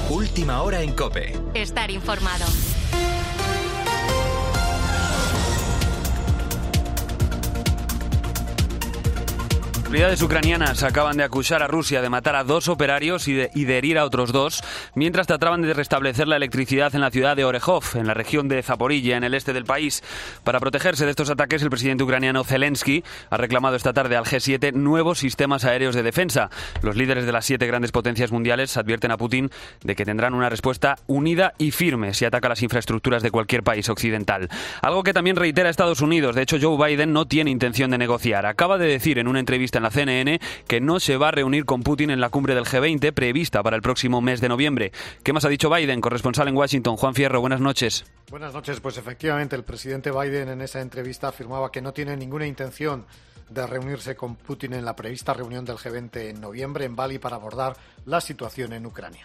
Última hora en COPE. Estar informado. Las autoridades ucranianas acaban de acusar a Rusia de matar a 2 operarios y de herir a otros 2, mientras trataban de restablecer la electricidad en la ciudad de Orejov, en la región de Zaporilla, en el este del país. Para protegerse de estos ataques, el presidente ucraniano Zelensky ha reclamado esta tarde al G7 nuevos sistemas aéreos de defensa. Los líderes de las 7 grandes potencias mundiales advierten a Putin de que tendrán una respuesta unida y firme si ataca las infraestructuras de cualquier país occidental. Algo que también reitera Estados Unidos. De hecho, Joe Biden no tiene intención de negociar. Acaba de decir en una entrevista en la CNN que no se va a reunir con Putin en la cumbre del G20 prevista para el próximo mes de noviembre. ¿Qué más ha dicho Biden? Corresponsal en Washington, Juan Fierro, buenas noches. Buenas noches. Pues efectivamente el presidente Biden en esa entrevista afirmaba que no tiene ninguna intención de reunirse con Putin en la prevista reunión del G20 en noviembre en Bali para abordar la situación en Ucrania.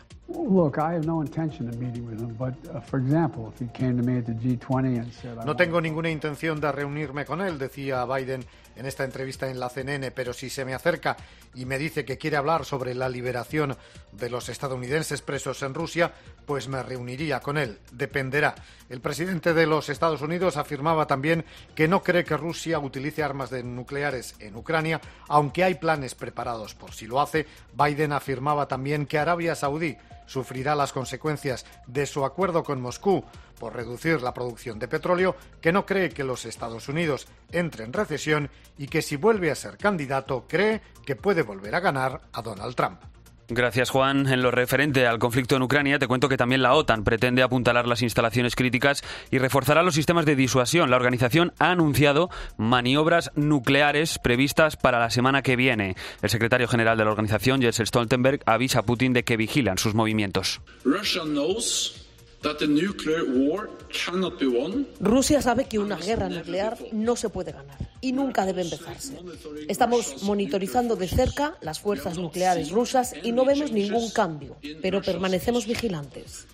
No tengo ninguna intención de reunirme con él, decía Biden en esta entrevista en la CNN, pero si se me acerca y me dice que quiere hablar sobre la liberación de los estadounidenses presos en Rusia, pues me reuniría con él. Dependerá. El presidente de los Estados Unidos afirmaba también que no cree que Rusia utilice armas nucleares en Ucrania, aunque hay planes preparados por si lo hace. Biden afirmaba también que Arabia Saudí sufrirá las consecuencias de su acuerdo con Moscú por reducir la producción de petróleo, que no cree que los Estados Unidos entre en recesión y que si vuelve a ser candidato cree que puede volver a ganar a Donald Trump. Gracias, Juan. En lo referente al conflicto en Ucrania, te cuento que también la OTAN pretende apuntalar las instalaciones críticas y reforzará los sistemas de disuasión. La organización ha anunciado maniobras nucleares previstas para la semana que viene. El secretario general de la organización, Jens Stoltenberg, avisa a Putin de que vigilan sus movimientos. Rusia sabe que una guerra nuclear no se puede ganar y nunca debe empezarse. Estamos monitorizando de cerca las fuerzas nucleares rusas y no vemos ningún cambio, pero permanecemos vigilantes.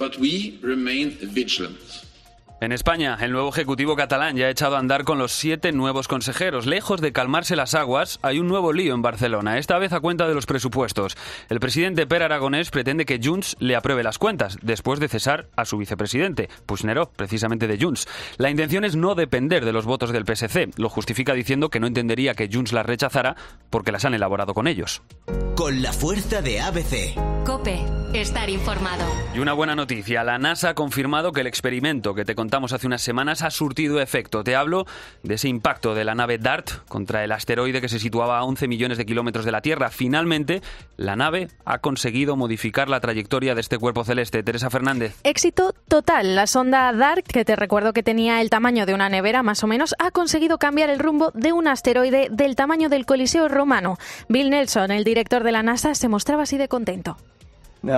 En España, el nuevo Ejecutivo catalán ya ha echado a andar con los 7 nuevos consejeros. Lejos de calmarse las aguas, hay un nuevo lío en Barcelona, esta vez a cuenta de los presupuestos. El presidente Pere Aragonès pretende que Junts le apruebe las cuentas, después de cesar a su vicepresidente, Puigneró, precisamente de Junts. La intención es no depender de los votos del PSC. Lo justifica diciendo que no entendería que Junts las rechazara porque las han elaborado con ellos. Con la fuerza de ABC. COPE. Estar informado. Y una buena noticia, la NASA ha confirmado que el experimento que te contamos hace unas semanas ha surtido efecto. Te hablo de ese impacto de la nave DART contra el asteroide que se situaba a 11 millones de kilómetros de la Tierra. Finalmente, la nave ha conseguido modificar la trayectoria de este cuerpo celeste. Teresa Fernández. Éxito total. La sonda DART, que te recuerdo que tenía el tamaño de una nevera más o menos, ha conseguido cambiar el rumbo de un asteroide del tamaño del Coliseo romano. Bill Nelson, el director de la NASA, se mostraba así de contento. Un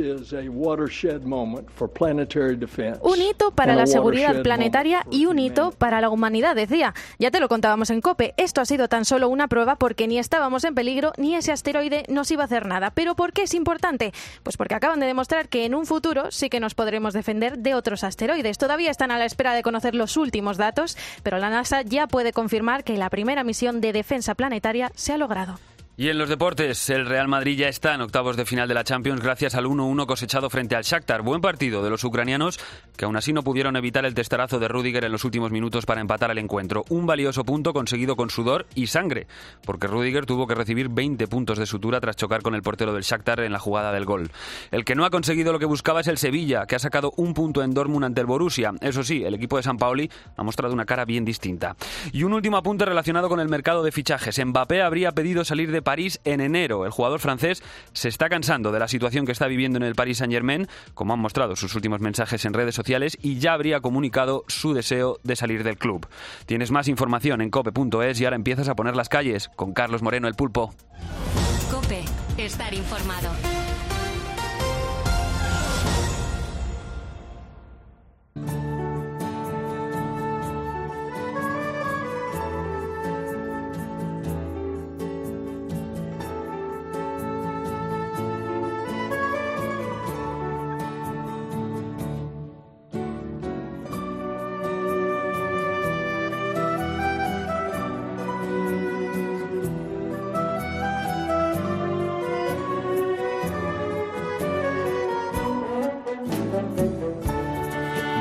hito para la seguridad planetaria y un hito para la humanidad, decía. Ya te lo contábamos en COPE. Esto ha sido tan solo una prueba porque ni estábamos en peligro ni ese asteroide nos iba a hacer nada. ¿Pero por qué es importante? Pues porque acaban de demostrar que en un futuro sí que nos podremos defender de otros asteroides. Todavía están a la espera de conocer los últimos datos, pero la NASA ya puede confirmar que la primera misión de defensa planetaria se ha logrado. Y en los deportes, el Real Madrid ya está en octavos de final de la Champions gracias al 1-1 cosechado frente al Shakhtar. Buen partido de los ucranianos que aún así no pudieron evitar el testarazo de Rüdiger en los últimos minutos para empatar el encuentro. Un valioso punto conseguido con sudor y sangre, porque Rüdiger tuvo que recibir 20 puntos de sutura tras chocar con el portero del Shakhtar en la jugada del gol. El que no ha conseguido lo que buscaba es el Sevilla, que ha sacado un punto en Dortmund ante el Borussia. Eso sí, el equipo de Sampaoli ha mostrado una cara bien distinta. Y un último apunte relacionado con el mercado de fichajes. Mbappé habría pedido salir de París en enero. El jugador francés se está cansando de la situación que está viviendo en el Paris Saint-Germain, como han mostrado sus últimos mensajes en redes sociales, y ya habría comunicado su deseo de salir del club. Tienes más información en cope.es y ahora empiezas a poner las calles con Carlos Moreno, el Pulpo. COPE. Estar informado.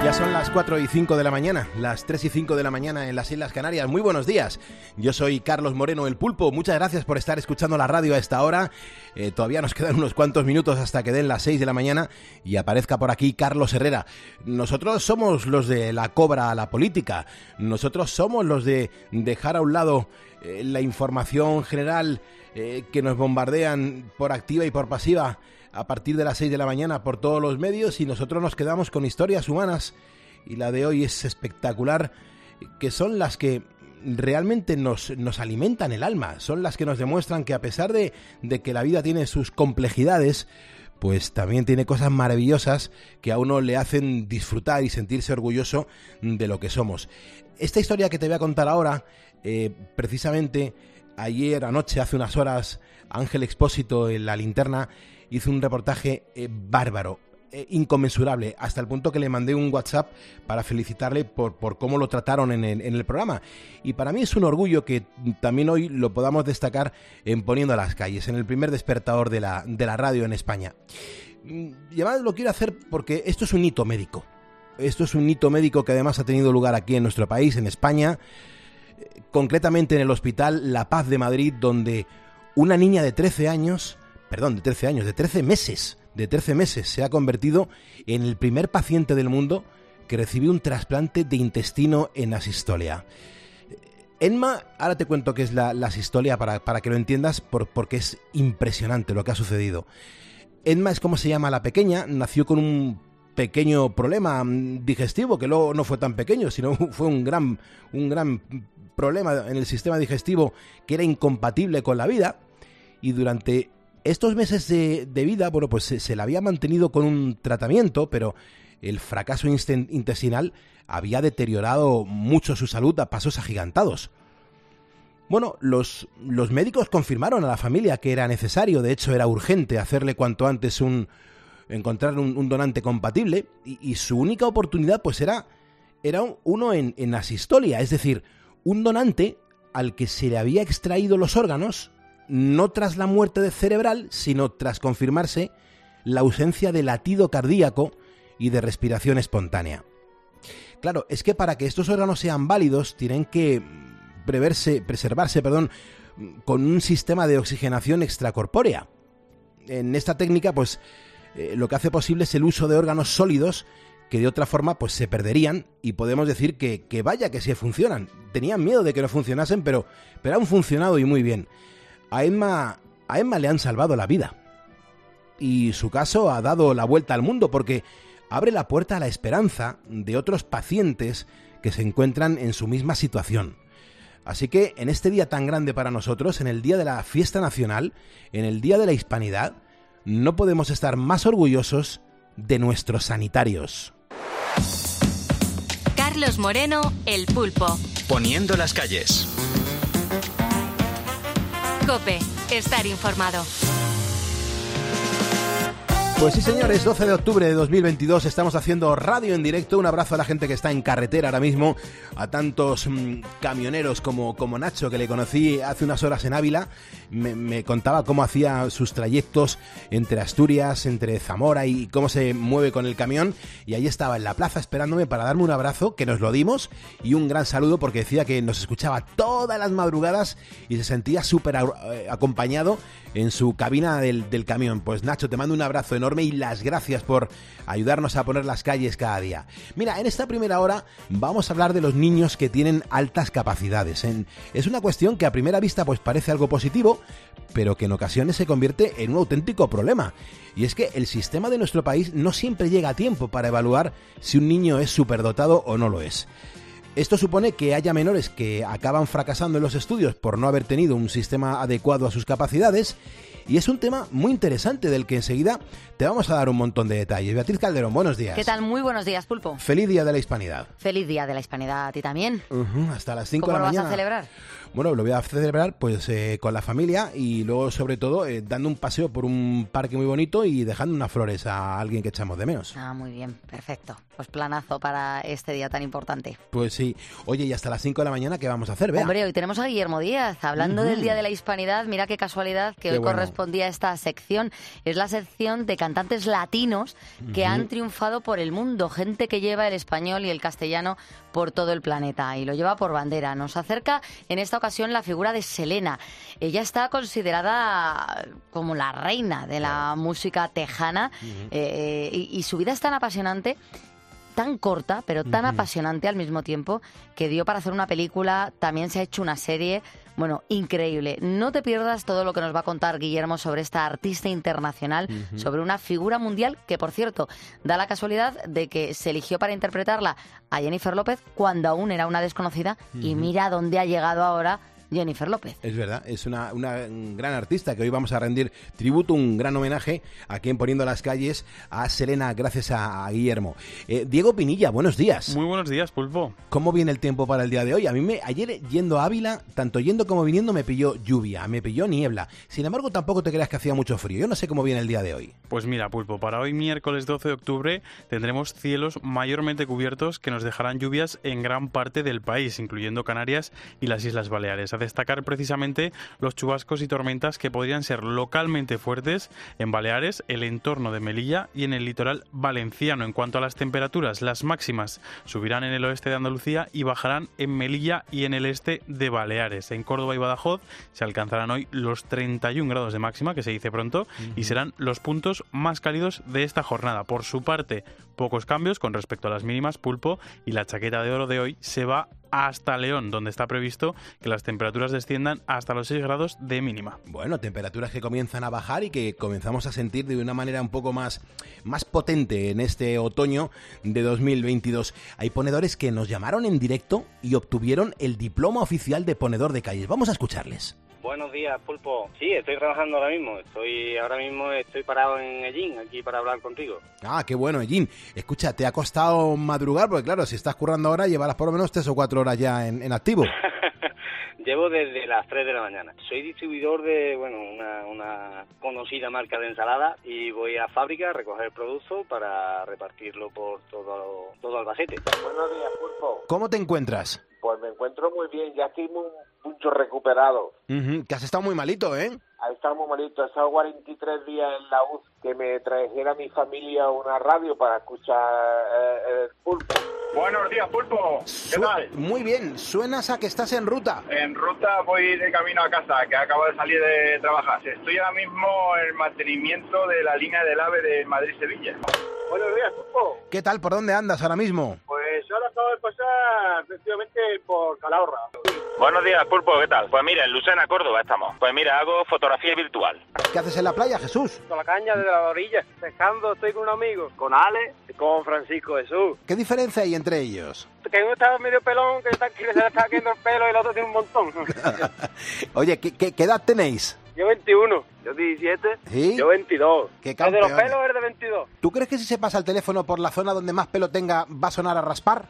Ya son las 4 y 5 de la mañana, las 3 y 5 de la mañana en las Islas Canarias. Muy buenos días. Yo soy Carlos Moreno, el Pulpo. Muchas gracias por estar escuchando la radio a esta hora. Todavía nos quedan unos cuantos minutos hasta que den las 6 de la mañana y aparezca por aquí Carlos Herrera. Nosotros somos los de la cobra a la política. Nosotros somos los de dejar a un lado la información general que nos bombardean por activa y por pasiva a partir de las 6 de la mañana por todos los medios, y nosotros nos quedamos con historias humanas, y la de hoy es espectacular, que son las que realmente nos alimentan el alma, son las que nos demuestran que a pesar de que la vida tiene sus complejidades, pues también tiene cosas maravillosas que a uno le hacen disfrutar y sentirse orgulloso de lo que somos. Esta historia que te voy a contar ahora, precisamente ayer anoche, hace unas horas, Ángel Expósito en La Linterna hizo un reportaje bárbaro, inconmensurable, hasta el punto que le mandé un WhatsApp para felicitarle por cómo lo trataron en el programa. Y para mí es un orgullo que también hoy lo podamos destacar en Poniendo a las Calles, en el primer despertador de la radio en España. Y además lo quiero hacer porque esto es un hito médico. Esto es un hito médico que además ha tenido lugar aquí en nuestro país, en España, concretamente en el Hospital La Paz de Madrid, donde una niña de 13 meses se ha convertido en el primer paciente del mundo que recibió un trasplante de intestino en asistolia. Enma, ahora te cuento qué es la asistolia para que lo entiendas, porque es impresionante lo que ha sucedido. Enma es como se llama la pequeña, nació con un pequeño problema digestivo, que luego no fue tan pequeño, sino fue un gran problema en el sistema digestivo que era incompatible con la vida, y durante estos meses de vida, bueno, pues se la había mantenido con un tratamiento, pero el fracaso intestinal había deteriorado mucho su salud a pasos agigantados. Bueno, los médicos confirmaron a la familia que era necesario, de hecho era urgente hacerle cuanto antes encontrar un donante compatible, y su única oportunidad pues era uno en asistolia, es decir, un donante al que se le había extraído los órganos, no tras la muerte cerebral, sino tras confirmarse la ausencia de latido cardíaco y de respiración espontánea. Claro, es que para que estos órganos sean válidos tienen que preservarse con un sistema de oxigenación extracorpórea. En esta técnica, pues, lo que hace posible es el uso de órganos sólidos que de otra forma pues se perderían, y podemos decir que vaya que sí funcionan. Tenían miedo de que no funcionasen, pero han funcionado y muy bien. A Emma le han salvado la vida, y su caso ha dado la vuelta al mundo porque abre la puerta a la esperanza de otros pacientes que se encuentran en su misma situación. Así que en este día tan grande para nosotros, en el día de la fiesta nacional, en el día de la hispanidad, no podemos estar más orgullosos de nuestros sanitarios. Carlos Moreno, el Pulpo. Poniendo las calles. COPE, estar informado. Pues sí, señores, 12 de octubre de 2022 estamos haciendo radio en directo. Un abrazo a la gente que está en carretera ahora mismo, a tantos camioneros como Nacho, que le conocí hace unas horas en Ávila. Me contaba cómo hacía sus trayectos entre Asturias, entre Zamora, y cómo se mueve con el camión. Y ahí estaba en la plaza esperándome para darme un abrazo, que nos lo dimos, y un gran saludo porque decía que nos escuchaba todas las madrugadas y se sentía súper acompañado en su cabina del camión. Pues Nacho, te mando un abrazo enorme y las gracias por ayudarnos a poner las calles cada día. Mira, en esta primera hora vamos a hablar de los niños que tienen altas capacidades. Es una cuestión que a primera vista pues parece algo positivo, pero que en ocasiones se convierte en un auténtico problema. Y es que el sistema de nuestro país no siempre llega a tiempo para evaluar si un niño es superdotado o no lo es. Esto supone que haya menores que acaban fracasando en los estudios por no haber tenido un sistema adecuado a sus capacidades, y es un tema muy interesante del que enseguida te vamos a dar un montón de detalles. Beatriz Calderón, buenos días. ¿Qué tal? Muy buenos días, Pulpo. Feliz Día de la Hispanidad. Feliz Día de la Hispanidad a ti también. Hasta las 5 de la mañana. ¿Cómo lo vas a celebrar? bueno, lo voy a celebrar pues con la familia y luego sobre todo dando un paseo por un parque muy bonito y dejando unas flores a alguien que echamos de menos. Ah, muy bien, perfecto. Pues planazo para este día tan importante. Pues sí. Oye, y hasta las 5 de la mañana, ¿qué vamos a hacer, Bea? Hombre, hoy tenemos a Guillermo Díaz. Hablando del Día de la Hispanidad, mira qué casualidad que hoy correspondía a esta sección. Es la sección de cantantes latinos que han triunfado por el mundo. Gente que lleva el español y el castellano por todo el planeta y lo lleva por bandera. Nos acerca en esta ocasión la figura de Selena. Ella está considerada como la reina de la música tejana y su vida es tan apasionante, tan corta, pero tan apasionante al mismo tiempo, que dio para hacer una película, también se ha hecho una serie, bueno, increíble. No te pierdas todo lo que nos va a contar Guillermo sobre esta artista internacional, sobre una figura mundial que, por cierto, da la casualidad de que se eligió para interpretarla a Jennifer López cuando aún era una desconocida y mira dónde ha llegado ahora Jennifer López. Es verdad, es una gran artista que hoy vamos a rendir tributo, un gran homenaje aquí en Poniendo las Calles a Selena, gracias a Guillermo. Diego Pinilla, buenos días. Muy buenos días, Pulpo. ¿Cómo viene el tiempo para el día de hoy? A mí ayer yendo a Ávila, tanto yendo como viniendo, me pilló lluvia, me pilló niebla. Sin embargo, tampoco te creas que hacía mucho frío. Yo no sé cómo viene el día de hoy. Pues mira, Pulpo, para hoy miércoles 12 de octubre tendremos cielos mayormente cubiertos que nos dejarán lluvias en gran parte del país, incluyendo Canarias y las Islas Baleares. A destacar precisamente los chubascos y tormentas que podrían ser localmente fuertes en Baleares, el entorno de Melilla y en el litoral valenciano. En cuanto a las temperaturas, las máximas subirán en el oeste de Andalucía y bajarán en Melilla y en el este de Baleares. En Córdoba y Badajoz se alcanzarán hoy los 31 grados de máxima, que se dice pronto, y serán los puntos más cálidos de esta jornada. Por su parte, pocos cambios con respecto a las mínimas, Pulpo, y la chaqueta de oro de hoy se va hasta León, donde está previsto que las temperaturas desciendan hasta los 6 grados de mínima. Bueno, temperaturas que comienzan a bajar y que comenzamos a sentir de una manera un poco más potente en este otoño de 2022. Hay ponedores que nos llamaron en directo y obtuvieron el diploma oficial de ponedor de calles. Vamos a escucharles. Buenos días, Pulpo. Sí, estoy trabajando ahora mismo. Estoy parado en Ellín, aquí para hablar contigo. Ah, qué bueno, Ellín. Escucha, ¿te ha costado madrugar? Porque claro, si estás currando ahora, llevarás por lo menos 3 o 4 horas ya en activo. Llevo desde las 3 de la mañana. Soy distribuidor de, una conocida marca de ensalada y voy a fábrica a recoger el producto para repartirlo por todo Albacete. Buenos días, Pulpo. ¿Cómo te encuentras? Pues me encuentro muy bien, ya estoy mucho recuperado. Que has estado muy malito, ¿eh? Ha estado muy malito, he estado 43 días en la UCI, que me trajera mi familia una radio para escuchar el Pulpo. Buenos días, Pulpo. ¿Qué tal? Muy bien, suenas a que estás en ruta. En ruta voy de camino a casa, que acabo de salir de trabajar. Estoy ahora mismo en el mantenimiento de la línea del AVE de Madrid-Sevilla. Buenos días, Pulpo. ¿Qué tal? ¿Por dónde andas ahora mismo? Pues ahora acabo de pasar efectivamente por Calahorra. Buenos días, Pulpo, ¿qué tal? Pues mira, en Lucena, Córdoba estamos. Pues mira, hago fotografía virtual. ¿Qué haces en la playa, Jesús? Con la caña desde la orilla, pescando, estoy con un amigo. Con Ale y con Francisco Jesús. ¿Qué diferencia hay entre ellos? Que uno está medio pelón, que se le está cayendo el pelo y el otro tiene un montón. Oye, ¿qué edad tenéis? Yo 21, yo 17, ¿Sí? Yo 22. ¿Qué el campeón? de los pelos es de 22. ¿Tú crees que si se pasa el teléfono por la zona donde más pelo tenga va a sonar a raspar?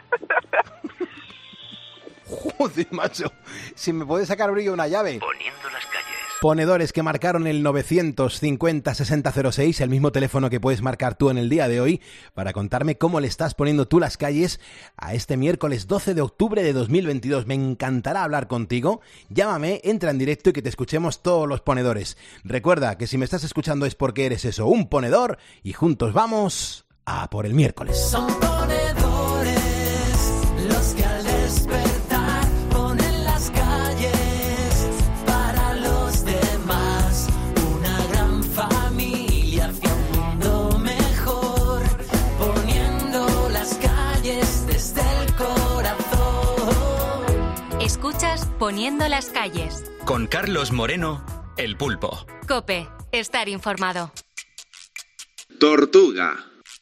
Joder, macho. Si me puede sacar brillo una llave. Poniendo las calles. Ponedores que marcaron el 950-6006, el mismo teléfono que puedes marcar tú en el día de hoy, para contarme cómo le estás poniendo tú las calles a este miércoles 12 de octubre de 2022. Me encantará hablar contigo. Llámame, entra en directo y que te escuchemos todos los ponedores. Recuerda que si me estás escuchando es porque eres eso, un ponedor, y juntos vamos a por el miércoles. Son ponedores los que al despertar ponen las calles para los demás. Una gran familia hacia un mundo mejor, poniendo las calles desde el corazón. Escuchas Poniendo las calles. Con Carlos Moreno, El Pulpo. COPE. Estar informado. Tortuga.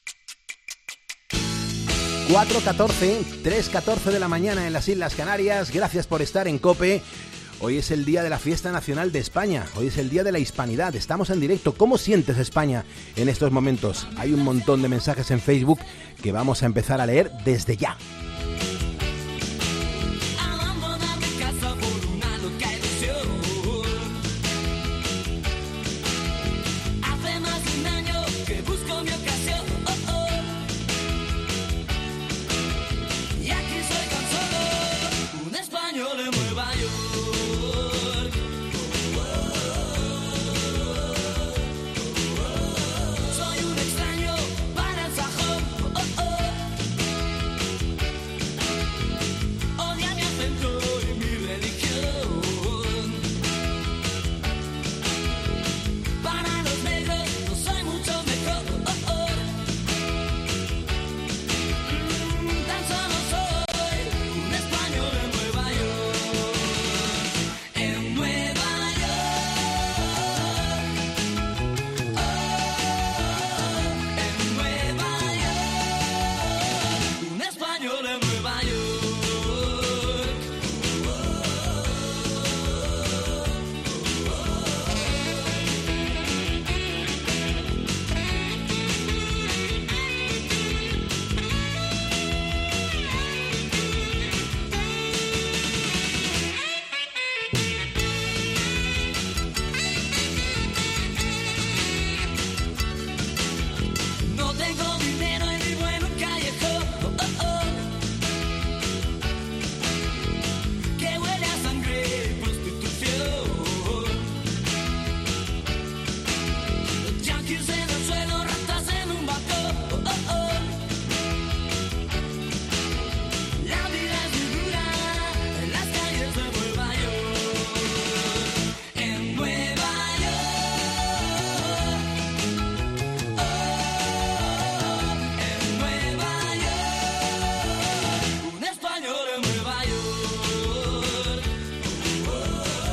4:14, 3:14 de la mañana en las Islas Canarias. Gracias por estar en COPE. Hoy es el día de la Fiesta Nacional de España. Hoy es el día de la Hispanidad. Estamos en directo. ¿Cómo sientes España en estos momentos? Hay un montón de mensajes en Facebook que vamos a empezar a leer desde ya. A la moda de casa por un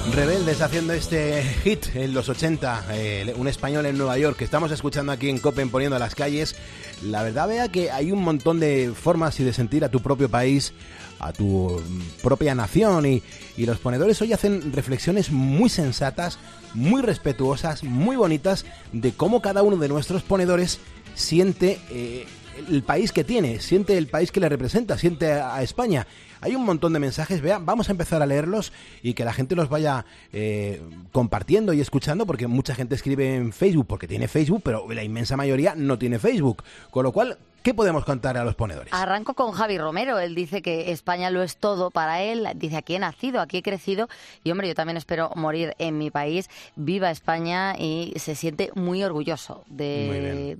Rebeldes haciendo este hit en los 80, un español en Nueva York que estamos escuchando aquí en COPE en Poniendo las Calles. La verdad, vea que hay un montón de formas y de sentir a tu propio país, a tu propia nación, y los ponedores hoy hacen reflexiones muy sensatas, muy respetuosas, muy bonitas de cómo cada uno de nuestros ponedores siente el país que tiene, siente el país que le representa, siente a España. Hay un montón de mensajes, vean, vamos a empezar a leerlos y que la gente los vaya compartiendo y escuchando, porque mucha gente escribe en Facebook porque tiene Facebook, pero la inmensa mayoría no tiene Facebook, con lo cual, ¿qué podemos contar a los ponedores? Arranco con Javi Romero. Él dice que España lo es todo para él. Dice, aquí he nacido, aquí he crecido. Y, hombre, yo también espero morir en mi país. Viva España, y se siente muy orgulloso del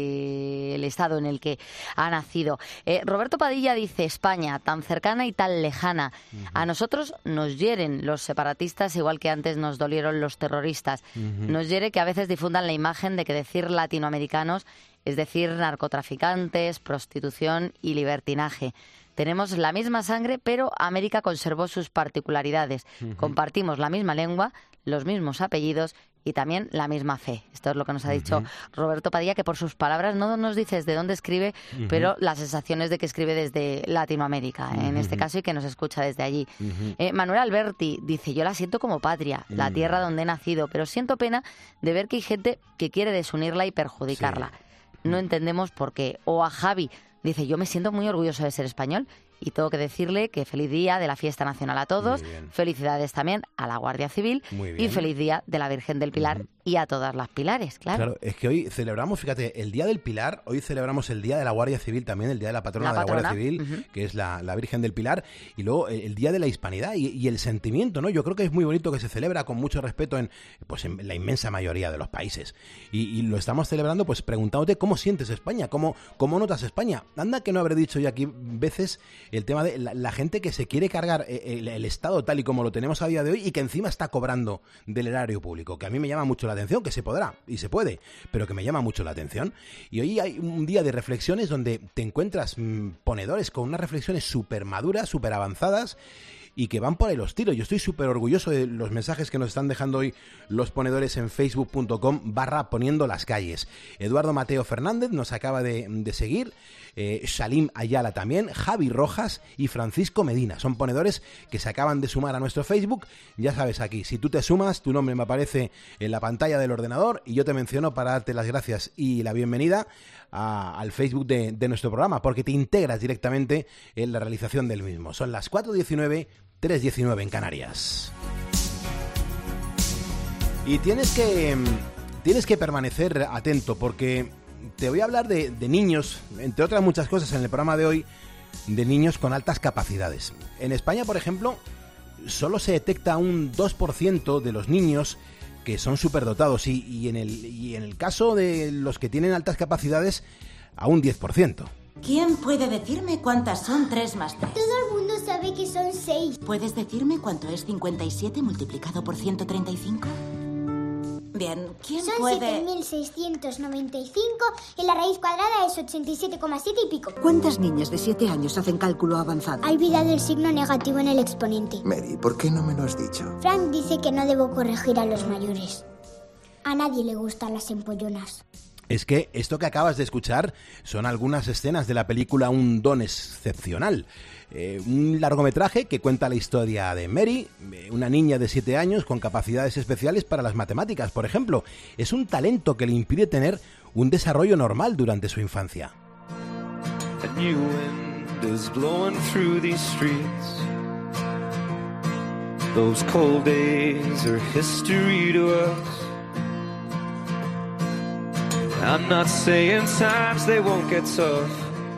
estado en el que ha nacido. Roberto Padilla dice, España, tan cercana y tan lejana. A nosotros nos hieren los separatistas, igual que antes nos dolieron los terroristas. Nos hiere que a veces difundan la imagen de que decir latinoamericanos es decir narcotraficantes, prostitución y libertinaje. Tenemos la misma sangre, pero América conservó sus particularidades. Compartimos la misma lengua, los mismos apellidos y también la misma fe. Esto es lo que nos ha dicho Roberto Padilla, que por sus palabras no nos dice desde dónde escribe, pero la sensación es de que escribe desde Latinoamérica, en este caso, y que nos escucha desde allí. Manuel Alberti dice, yo la siento como patria, la tierra donde he nacido, pero siento pena de ver que hay gente que quiere desunirla y perjudicarla. Sí. No entendemos por qué. O a Javi, dice, yo me siento muy orgulloso de ser español y tengo que decirle que feliz día de la fiesta nacional a todos, felicidades también a la Guardia Civil y feliz día de la Virgen del Pilar y a todas las Pilares, claro. Es que hoy celebramos, fíjate, el Día del Pilar, hoy celebramos el Día de la Guardia Civil también, el Día de la Patrona de la Guardia Civil, que es la Virgen del Pilar, y luego el Día de la Hispanidad y el sentimiento, ¿no? Yo creo que es muy bonito, que se celebra con mucho respeto en la inmensa mayoría de los países, y lo estamos celebrando pues preguntándote cómo sientes España, cómo notas España. Anda que no habré dicho yo aquí veces el tema de la gente que se quiere cargar el Estado tal y como lo tenemos a día de hoy y que encima está cobrando del erario público, que a mí me llama mucho la atención, que se podrá y se puede, pero que me llama mucho la atención. Y hoy hay un día de reflexiones donde te encuentras ponedores con unas reflexiones súper maduras, súper avanzadas, y que van por ahí los tiros. Yo estoy súper orgulloso de los mensajes que nos están dejando hoy los ponedores en facebook.com/poniendo las calles. Eduardo Mateo Fernández nos acaba de seguir, Salim Ayala también, Javi Rojas y Francisco Medina. Son ponedores que se acaban de sumar a nuestro Facebook. Ya sabes, aquí, si tú te sumas, tu nombre me aparece en la pantalla del ordenador y yo te menciono para darte las gracias y la bienvenida al Facebook de nuestro programa, porque te integras directamente en la realización del mismo. Son las 4:19, 3:19 en Canarias. Y tienes que permanecer atento, porque te voy a hablar de niños, entre otras muchas cosas en el programa de hoy, de niños con altas capacidades. En España, por ejemplo, solo se detecta un 2% de los niños que son superdotados y en el caso de los que tienen altas capacidades, a un 10%. ¿Quién puede decirme cuántas son 3 más 3? Todo el mundo sabe que son 6. ¿Puedes decirme cuánto es 57 multiplicado por 135? Bien, ¿quién puede...? Son 7.695 y la raíz cuadrada es 87,7 y pico. ¿Cuántas niñas de 7 años hacen cálculo avanzado? Hay vida del signo negativo en el exponente. Mary, ¿por qué no me lo has dicho? Frank dice que no debo corregir a los mayores. A nadie le gustan las empollonas. Es que esto que acabas de escuchar son algunas escenas de la película Un don excepcional. Un largometraje que cuenta la historia de Mary, una niña de 7 años con capacidades especiales para las matemáticas, por ejemplo. Es un talento que le impide tener un desarrollo normal durante su infancia. A new wind is blowing through these streets. Those cold days are history to us. I'm not saying times they won't get tough,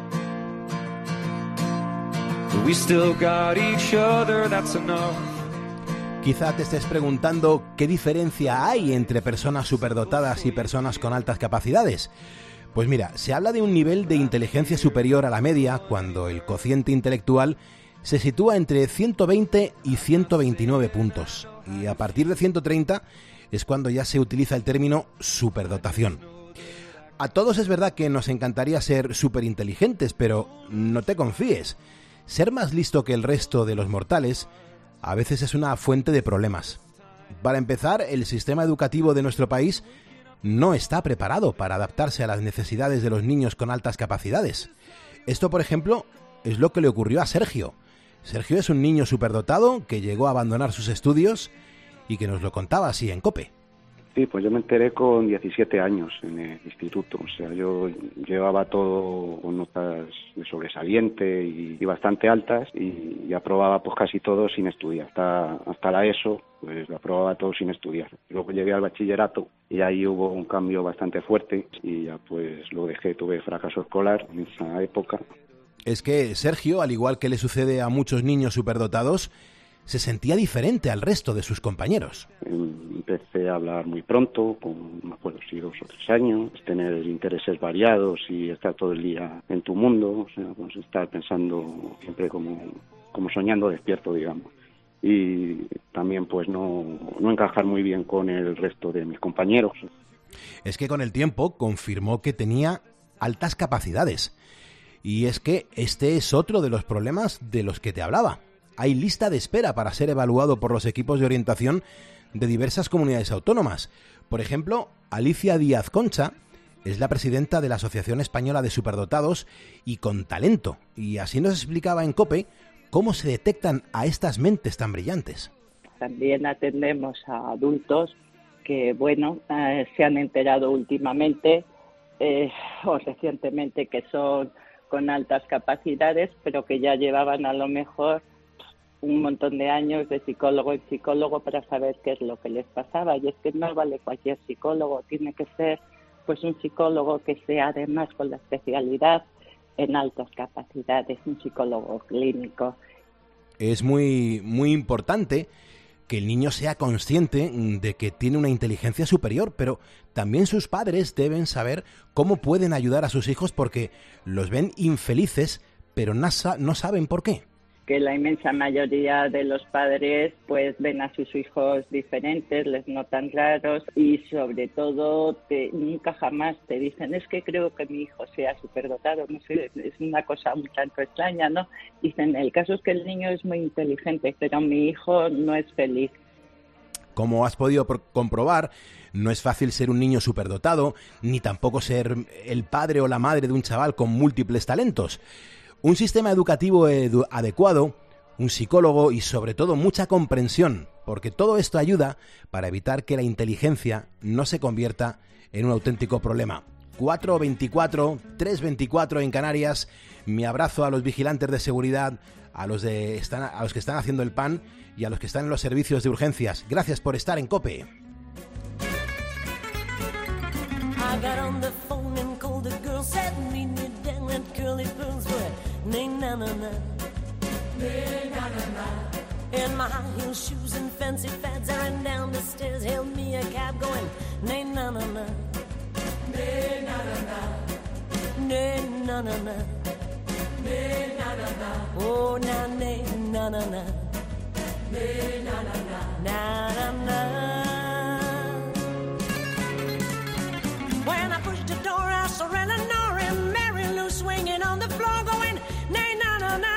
but we still got each other, that's enough. Quizá te estés preguntando qué diferencia hay entre personas superdotadas y personas con altas capacidades. Pues mira, se habla de un nivel de inteligencia superior a la media cuando el cociente intelectual se sitúa entre 120 y 129 puntos. Y a partir de 130 es cuando ya se utiliza el término superdotación. A todos es verdad que nos encantaría ser superinteligentes, pero no te confíes. Ser más listo que el resto de los mortales a veces es una fuente de problemas. Para empezar, el sistema educativo de nuestro país no está preparado para adaptarse a las necesidades de los niños con altas capacidades. Esto, por ejemplo, es lo que le ocurrió a Sergio. Sergio es un niño superdotado que llegó a abandonar sus estudios y que nos lo contaba así en COPE. Sí, pues yo me enteré con 17 años en el instituto. O sea, yo llevaba todo con notas de sobresaliente y bastante altas y aprobaba pues casi todo sin estudiar. Hasta la ESO, pues lo aprobaba todo sin estudiar. Luego llegué al bachillerato y ahí hubo un cambio bastante fuerte y ya pues lo dejé, tuve fracaso escolar en esa época. Es que Sergio, al igual que le sucede a muchos niños superdotados, se sentía diferente al resto de sus compañeros. Empecé a hablar muy pronto, con, me acuerdo, si 2 o 3 años, tener intereses variados y estar todo el día en tu mundo, o sea, pues estar pensando siempre como soñando despierto, digamos. Y también pues no encajar muy bien con el resto de mis compañeros. Es que con el tiempo confirmó que tenía altas capacidades. Y es que este es otro de los problemas de los que te hablaba. Hay lista de espera para ser evaluado por los equipos de orientación de diversas comunidades autónomas. Por ejemplo, Alicia Díaz Concha es la presidenta de la Asociación Española de Superdotados y con talento. Y así nos explicaba en COPE cómo se detectan a estas mentes tan brillantes. También atendemos a adultos que, se han enterado últimamente o recientemente que son con altas capacidades, pero que ya llevaban a lo mejor un montón de años de psicólogo en psicólogo para saber qué es lo que les pasaba. Y es que no vale cualquier psicólogo, tiene que ser pues un psicólogo que sea además con la especialidad en altas capacidades, un psicólogo clínico. Es muy importante que el niño sea consciente de que tiene una inteligencia superior, pero también sus padres deben saber cómo pueden ayudar a sus hijos porque los ven infelices, pero no saben por qué. Que la inmensa mayoría de los padres pues ven a sus hijos diferentes, les notan raros y sobre todo nunca jamás te dicen es que creo que mi hijo sea superdotado, no sé, es una cosa un tanto extraña, ¿no? Dicen, el caso es que el niño es muy inteligente, pero mi hijo no es feliz. Como has podido comprobar, no es fácil ser un niño superdotado, ni tampoco ser el padre o la madre de un chaval con múltiples talentos. Un sistema educativo adecuado, un psicólogo y sobre todo mucha comprensión, porque todo esto ayuda para evitar que la inteligencia no se convierta en un auténtico problema. 424, 324 en Canarias. Mi abrazo a los vigilantes de seguridad, a los que están haciendo el pan y a los que están en los servicios de urgencias. Gracias por estar en COPE. In my high heel shoes and fancy fads, I ran down the stairs, hailed me a cab going, nay na na na, nay na na na, nay na na na, nay na na na, oh na nay na na na, nay na na na, na na na. When I pushed the door, I saw Eleanor and Mary Lou swinging on the floor going, nay na na na.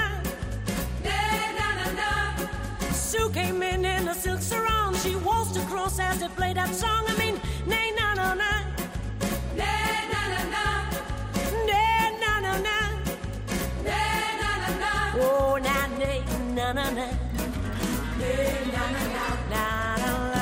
Sue came in a silk sarong. She waltzed across as they played that song. I mean, nay na na na, nay na na na, nay na na na, nay na na na. Oh, na nay na na na, nay na na na, na na na.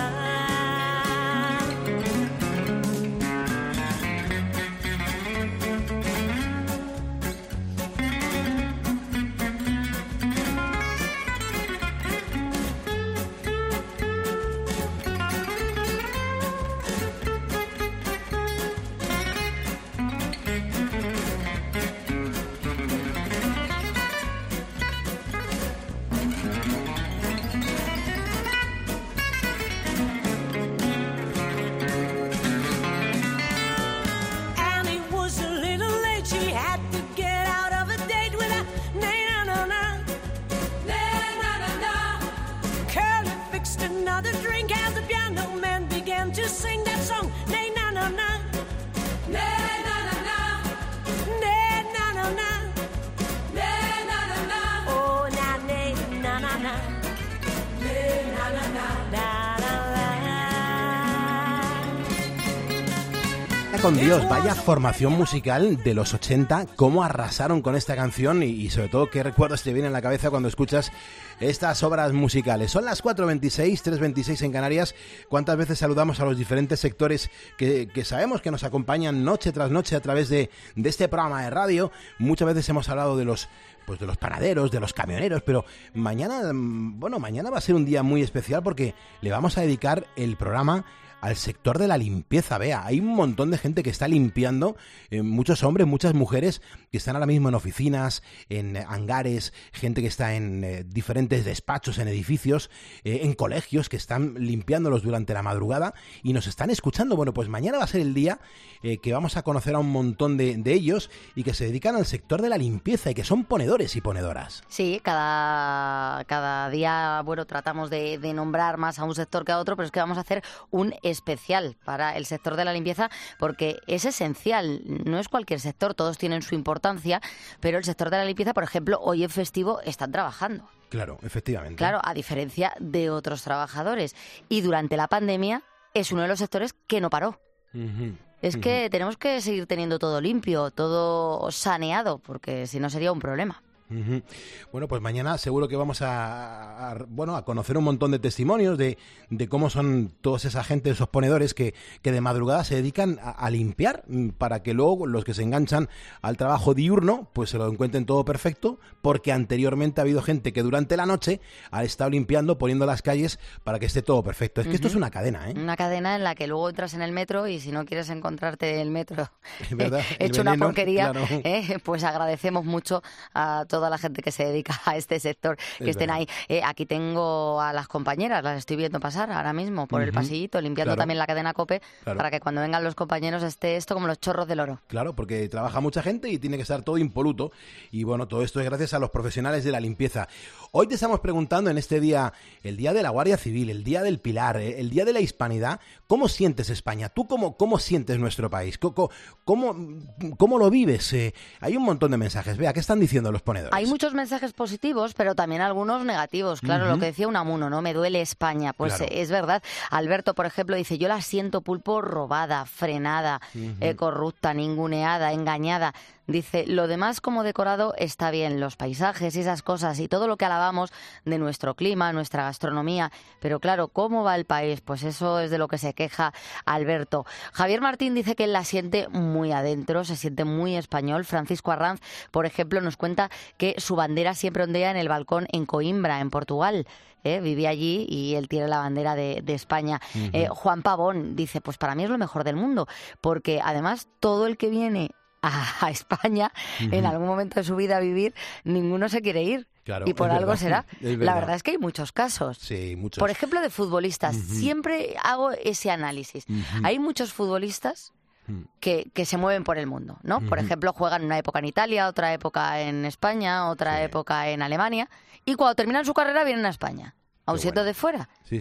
Another drink as the piano man began to sing that song. Nay na na na, nay na na na, nay na na na, nay na na na. Oh na nay na na na, nay na na na, na na na. con Dios, vaya formación musical de los 80, cómo arrasaron con esta canción y sobre todo qué recuerdos te vienen a la cabeza cuando escuchas estas obras musicales. Son las 4:26, 3:26 en Canarias. ¿Cuántas veces saludamos a los diferentes sectores que sabemos que nos acompañan noche tras noche a través de este programa de radio? Muchas veces hemos hablado de los panaderos, de los camioneros, pero mañana va a ser un día muy especial porque le vamos a dedicar el programa al sector de la limpieza. Vea, hay un montón de gente que está limpiando, muchos hombres, muchas mujeres que están ahora mismo en oficinas, en hangares, gente que está en diferentes despachos, en edificios, en colegios, que están limpiándolos durante la madrugada y nos están escuchando. Bueno, pues mañana va a ser el día que vamos a conocer a un montón de ellos y que se dedican al sector de la limpieza y que son ponedores y ponedoras. Sí, cada día, tratamos de nombrar más a un sector que a otro, pero es que vamos a hacer un especial para el sector de la limpieza porque es esencial, no es cualquier sector, todos tienen su importancia, pero el sector de la limpieza, por ejemplo, hoy en festivo están trabajando. Claro, efectivamente. Claro, a diferencia de otros trabajadores. Y durante la pandemia es uno de los sectores que no paró. Es que tenemos que seguir teniendo todo limpio, todo saneado, porque si no sería un problema. Bueno, pues mañana seguro que vamos a conocer un montón de testimonios de cómo son todos esa gente, esos ponedores que de madrugada se dedican a limpiar para que luego los que se enganchan al trabajo diurno pues se lo encuentren todo perfecto, porque anteriormente ha habido gente que durante la noche ha estado limpiando, poniendo las calles para que esté todo perfecto. Es que esto es una cadena, ¿eh? Una cadena en la que luego entras en el metro y si no quieres encontrarte el metro hecho una porquería, claro. Pues agradecemos mucho a toda la gente que se dedica a este sector que estén ahí. Aquí tengo a las compañeras, las estoy viendo pasar ahora mismo por el pasillito, limpiando también la cadena COPE, para que cuando vengan los compañeros esté esto como los chorros del oro. Claro, porque trabaja mucha gente y tiene que estar todo impoluto y bueno, todo esto es gracias a los profesionales de la limpieza. Hoy te estamos preguntando en este día, el día de la Guardia Civil, el día del Pilar, el día de la Hispanidad, ¿cómo sientes España? ¿Tú cómo sientes nuestro país? ¿Cómo lo vives? Hay un montón de mensajes. Vea, ¿qué están diciendo los ponedores? Hay muchos mensajes positivos, pero también algunos negativos. Claro, lo que decía Unamuno, ¿no? Me duele España. Pues claro. Es verdad. Alberto, por ejemplo, dice, yo la siento, Pulpo, robada, frenada, corrupta, ninguneada, engañada. Dice, lo demás como decorado está bien, los paisajes y esas cosas y todo lo que alabamos de nuestro clima, nuestra gastronomía. Pero claro, ¿cómo va el país? Pues eso es de lo que se queja Alberto. Javier Martín dice que él la siente muy adentro, se siente muy español. Francisco Arranz, por ejemplo, nos cuenta que su bandera siempre ondea en el balcón en Coimbra, en Portugal. Vivía allí y él tiene la bandera de España. Juan Pavón dice, pues para mí es lo mejor del mundo, porque además todo el que viene a España en algún momento de su vida a vivir, ninguno se quiere ir. Claro, y por algo verdad, será. La verdad es que hay muchos casos. Sí, muchos. Por ejemplo, de futbolistas. Siempre hago ese análisis. Hay muchos futbolistas que se mueven por el mundo, ¿no? Por ejemplo, juegan una época en Italia, otra época en España, otra época en Alemania, y cuando terminan su carrera vienen a España, aun siendo de fuera. Sí,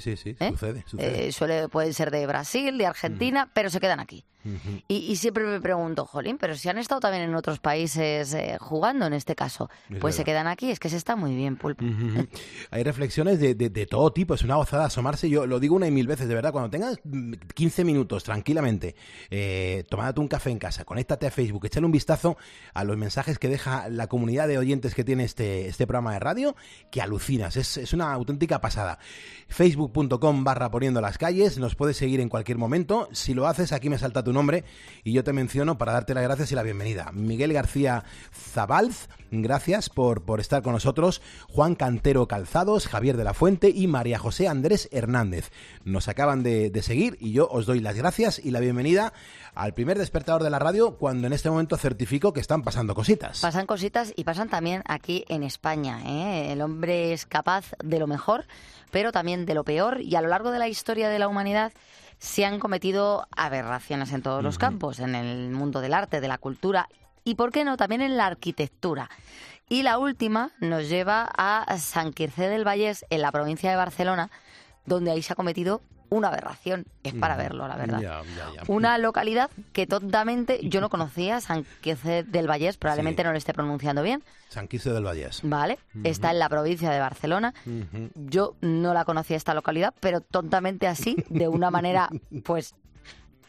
sucede. Pueden ser de Brasil, de Argentina, pero se quedan aquí. Y siempre me pregunto, jolín, pero si han estado también en otros países jugando en este caso, pues se quedan aquí, es que se está muy bien, Pulpo. Hay reflexiones de todo tipo, es una gozada asomarse, yo lo digo una y mil veces, de verdad, cuando tengas 15 minutos tranquilamente, tomándote un café en casa, conéctate a Facebook, échale un vistazo a los mensajes que deja la comunidad de oyentes que tiene este programa de radio, que alucinas, es una auténtica pasada. Facebook.com/poniendo las calles, nos puedes seguir en cualquier momento, si lo haces aquí me salta tu nombre y yo te menciono para darte las gracias y la bienvenida. Miguel García Zabalz, gracias por estar con nosotros. Juan Cantero Calzados, Javier de la Fuente y María José Andrés Hernández. Nos acaban de seguir y yo os doy las gracias y la bienvenida al primer despertador de la radio cuando en este momento certifico que están pasando cositas. Pasan cositas y pasan también aquí en España, ¿eh? El hombre es capaz de lo mejor, pero también de lo peor, y a lo largo de la historia de la humanidad se han cometido aberraciones en todos los campos, en el mundo del arte, de la cultura y, ¿por qué no?, también en la arquitectura. Y la última nos lleva a Sant Quirze del Vallès, en la provincia de Barcelona, donde ahí se ha cometido una aberración. Es para verlo, la verdad. Ya. Una localidad que tontamente yo no conocía, Sant Quirze del Vallès, probablemente no lo esté pronunciando bien. Sant Quirze del Vallès. Vale, está en la provincia de Barcelona. Yo no la conocía esta localidad, pero tontamente así, de una manera, pues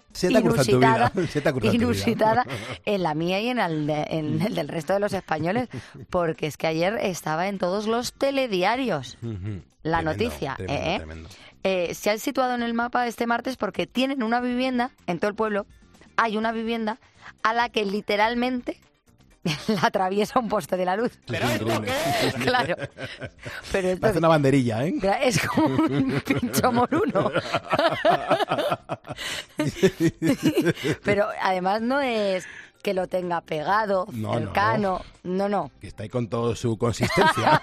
inusitada en la mía y en el del resto de los españoles, porque es que ayer estaba en todos los telediarios la noticia. Tremendo. Se han situado en el mapa este martes porque tienen una vivienda, en todo el pueblo, hay una vivienda a la que literalmente la atraviesa un poste de la luz. ¿Pero esto qué es? Claro. Pero esto Parece una banderilla, ¿eh? Es como un pincho moruno. Pero además no es que lo tenga pegado, cercano. No. Que está ahí con toda su consistencia.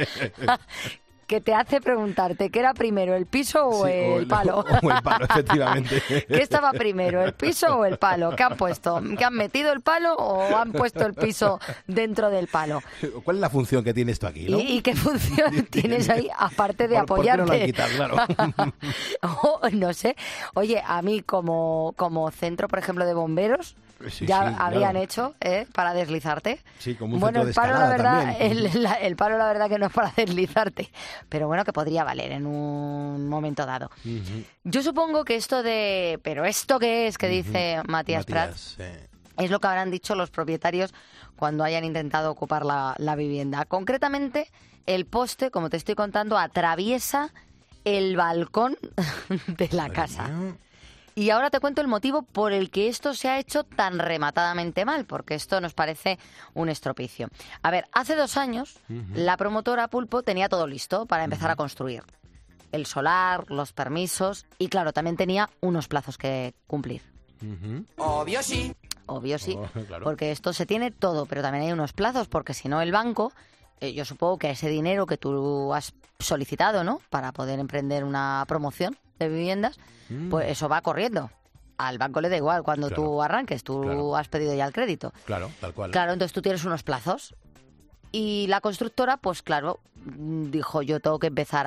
Que te hace preguntarte, ¿qué era primero, el piso o el palo? O el palo, efectivamente. ¿Qué estaba primero, el piso o el palo? ¿Qué han puesto? ¿Que han metido el palo o han puesto el piso dentro del palo? ¿Cuál es la función que tiene esto aquí, no? ¿Y qué función tienes ahí, aparte de apoyarte? ¿Por qué no lo han quitado, claro? No sé. Oye, a mí como centro, por ejemplo, de bomberos, Sí, habrían claro. hecho para deslizarte. Sí, como un bueno, centro de escalada la verdad, también. el palo la verdad que no es para deslizarte, pero bueno, que podría valer en un momento dado. Yo supongo que esto de, pero esto qué es que dice Matías Prats, es lo que habrán dicho los propietarios cuando hayan intentado ocupar la vivienda. Concretamente, el poste, como te estoy contando, atraviesa el balcón de la casa. Y ahora te cuento el motivo por el que esto se ha hecho tan rematadamente mal, porque esto nos parece un estropicio. A ver, hace 2 años la promotora Pulpo tenía todo listo para empezar a construir. El solar, los permisos y, claro, también tenía unos plazos que cumplir. Obvio sí. Obvio sí, claro. Porque esto se tiene todo, pero también hay unos plazos, porque si no el banco, yo supongo que ese dinero que tú has solicitado, ¿no?, para poder emprender una promoción de viviendas, pues eso va corriendo. Al banco le da igual cuando tú arranques, tú has pedido ya el crédito. Claro, tal cual. Claro, entonces tú tienes unos plazos. Y la constructora, pues claro, dijo, yo tengo que empezar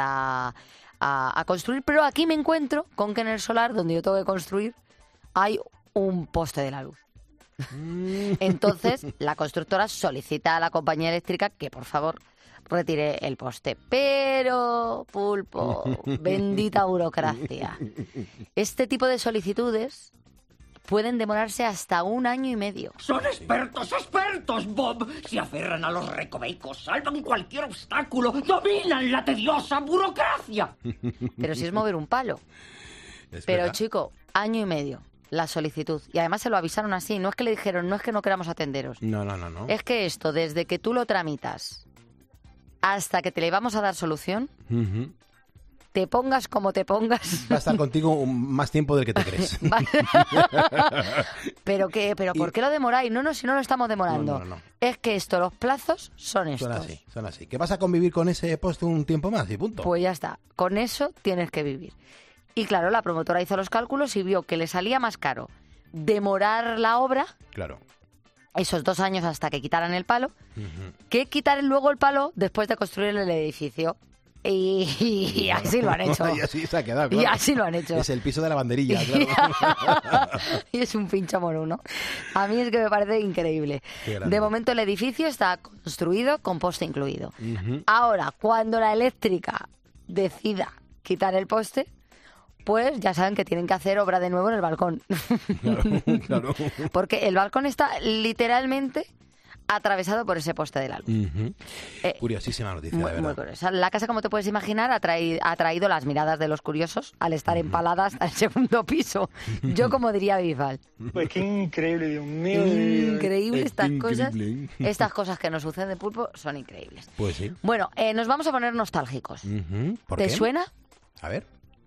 a construir, pero aquí me encuentro con que en el solar, donde yo tengo que construir, hay un poste de la luz. Entonces, la constructora solicita a la compañía eléctrica que, por favor, retire el poste. Pero, Pulpo, bendita burocracia. Este tipo de solicitudes pueden demorarse hasta 1 año y medio. Son expertos, Bob. Se aferran a los recovecos, salvan cualquier obstáculo, dominan la tediosa burocracia. Pero si es mover un palo. Pero, chico, 1 año y medio. La solicitud. Y además se lo avisaron así. No es que le dijeron, no es que no queramos atenderos. No. Es que esto, desde que tú lo tramitas hasta que te le vamos a dar solución, te pongas como te pongas. Va a estar contigo más tiempo del que te crees. ¿Pero por qué lo demoráis? No, si no lo estamos demorando. No. Es que los plazos son estos. Son así. ¿Que vas a convivir con ese poste un tiempo más y punto? Pues ya está. Con eso tienes que vivir. Y claro, la promotora hizo los cálculos y vio que le salía más caro demorar la obra, esos 2 años hasta que quitaran el palo, que quitar luego el palo después de construir el edificio. Y así lo han hecho. Y así se ha quedado, claro. Y así lo han hecho. Es el piso de la banderilla, claro. Y es un pincho moruno. A mí es que me parece increíble. De momento el edificio está construido con poste incluido. Ahora, cuando la eléctrica decida quitar el poste, pues ya saben que tienen que hacer obra de nuevo en el balcón. Claro. Porque el balcón está literalmente atravesado por ese poste de la luz. Curiosísima noticia, de verdad. Muy curiosa. La casa, como te puedes imaginar, ha traído las miradas de los curiosos al estar empalada hasta el 2.º piso. Yo, como diría Bisbal. Pues qué increíble, Dios mío. Increíble estas cosas que nos suceden de Pulpo, son increíbles. Pues sí. Bueno, nos vamos a poner nostálgicos. ¿Por qué? ¿Te suena? A ver.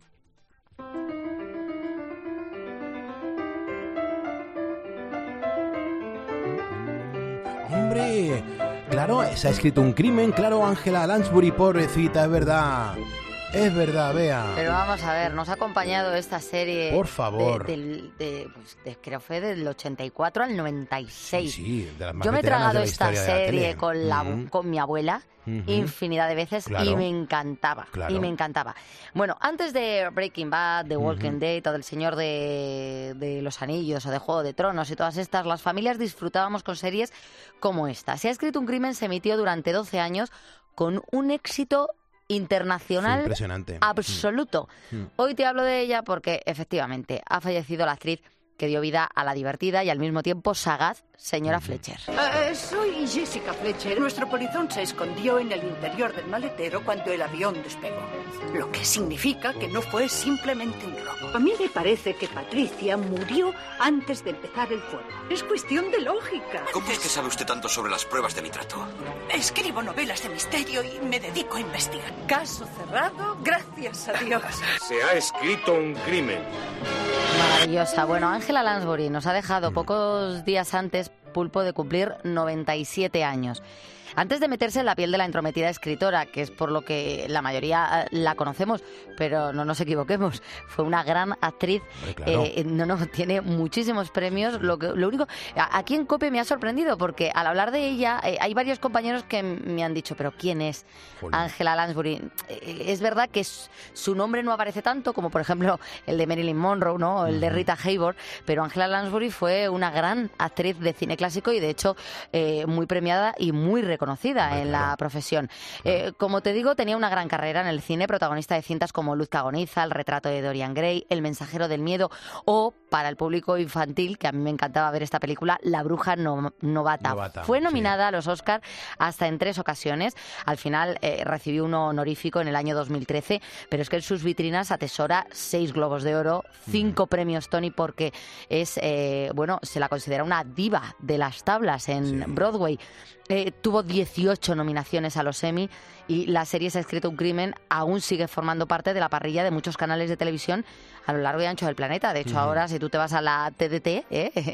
¡Hombre! Claro, se ha escrito un crimen, claro, Angela Lansbury, pobrecita, es verdad. Es verdad, Bea. Pero vamos a ver, nos ha acompañado esta serie... Por favor. Creo que fue del 84 al 96. Sí, de las más Yo me he tragado esta serie con mi abuela infinidad de veces y me encantaba. Claro. Y me encantaba. Bueno, antes de Breaking Bad, The Walking Dead o del Señor de los Anillos o de Juego de Tronos y todas estas, las familias disfrutábamos con series como esta. Se ha escrito un crimen, se emitió durante 12 años con un éxito internacional impresionante. absoluto. Hoy te hablo de ella porque, efectivamente, ha fallecido la actriz que dio vida a la divertida y al mismo tiempo sagaz señora Fletcher. Soy Jessica Fletcher. Nuestro polizón se escondió en el interior del maletero cuando el avión despegó, lo que significa que no fue simplemente un robo. A mí me parece que Patricia murió antes de empezar el fuego. Es cuestión de lógica. ¿Cómo es que sabe usted tanto sobre las pruebas de nitrato? Escribo novelas de misterio y me dedico a investigar. Caso cerrado, gracias a Dios. Se ha escrito un crimen. Maravillosa. Bueno, Angela Lansbury nos ha dejado pocos días antes, Pulpo, de cumplir 97 años. Antes de meterse en la piel de la entrometida escritora, que es por lo que la mayoría la conocemos, pero no nos equivoquemos, fue una gran actriz. Claro. Tiene muchísimos premios. Lo único, aquí en COPE me ha sorprendido, porque al hablar de ella, hay varios compañeros que me han dicho, ¿pero quién es Angela Lansbury? Es verdad que su nombre no aparece tanto, como por ejemplo el de Marilyn Monroe, ¿no? El de Rita Hayworth, pero Angela Lansbury fue una gran actriz de cine clásico y de hecho muy premiada y muy reconocida en la profesión. Como te digo, tenía una gran carrera en el cine, protagonista de cintas como Luz que agoniza, El retrato de Dorian Gray, El mensajero del miedo o, para el público infantil, que a mí me encantaba ver esta película, La bruja novata. Fue nominada a los Oscar hasta en 3 ocasiones. Al final recibió uno honorífico en el año 2013, pero es que en sus vitrinas atesora 6 Globos de Oro, 5 premios Tony, porque es, se la considera una diva de las tablas en Broadway. Tuvo 18 nominaciones a los Emmy y la serie Se ha escrito un crimen aún sigue formando parte de la parrilla de muchos canales de televisión a lo largo y ancho del planeta. De hecho, ahora si tú te vas a la TDT,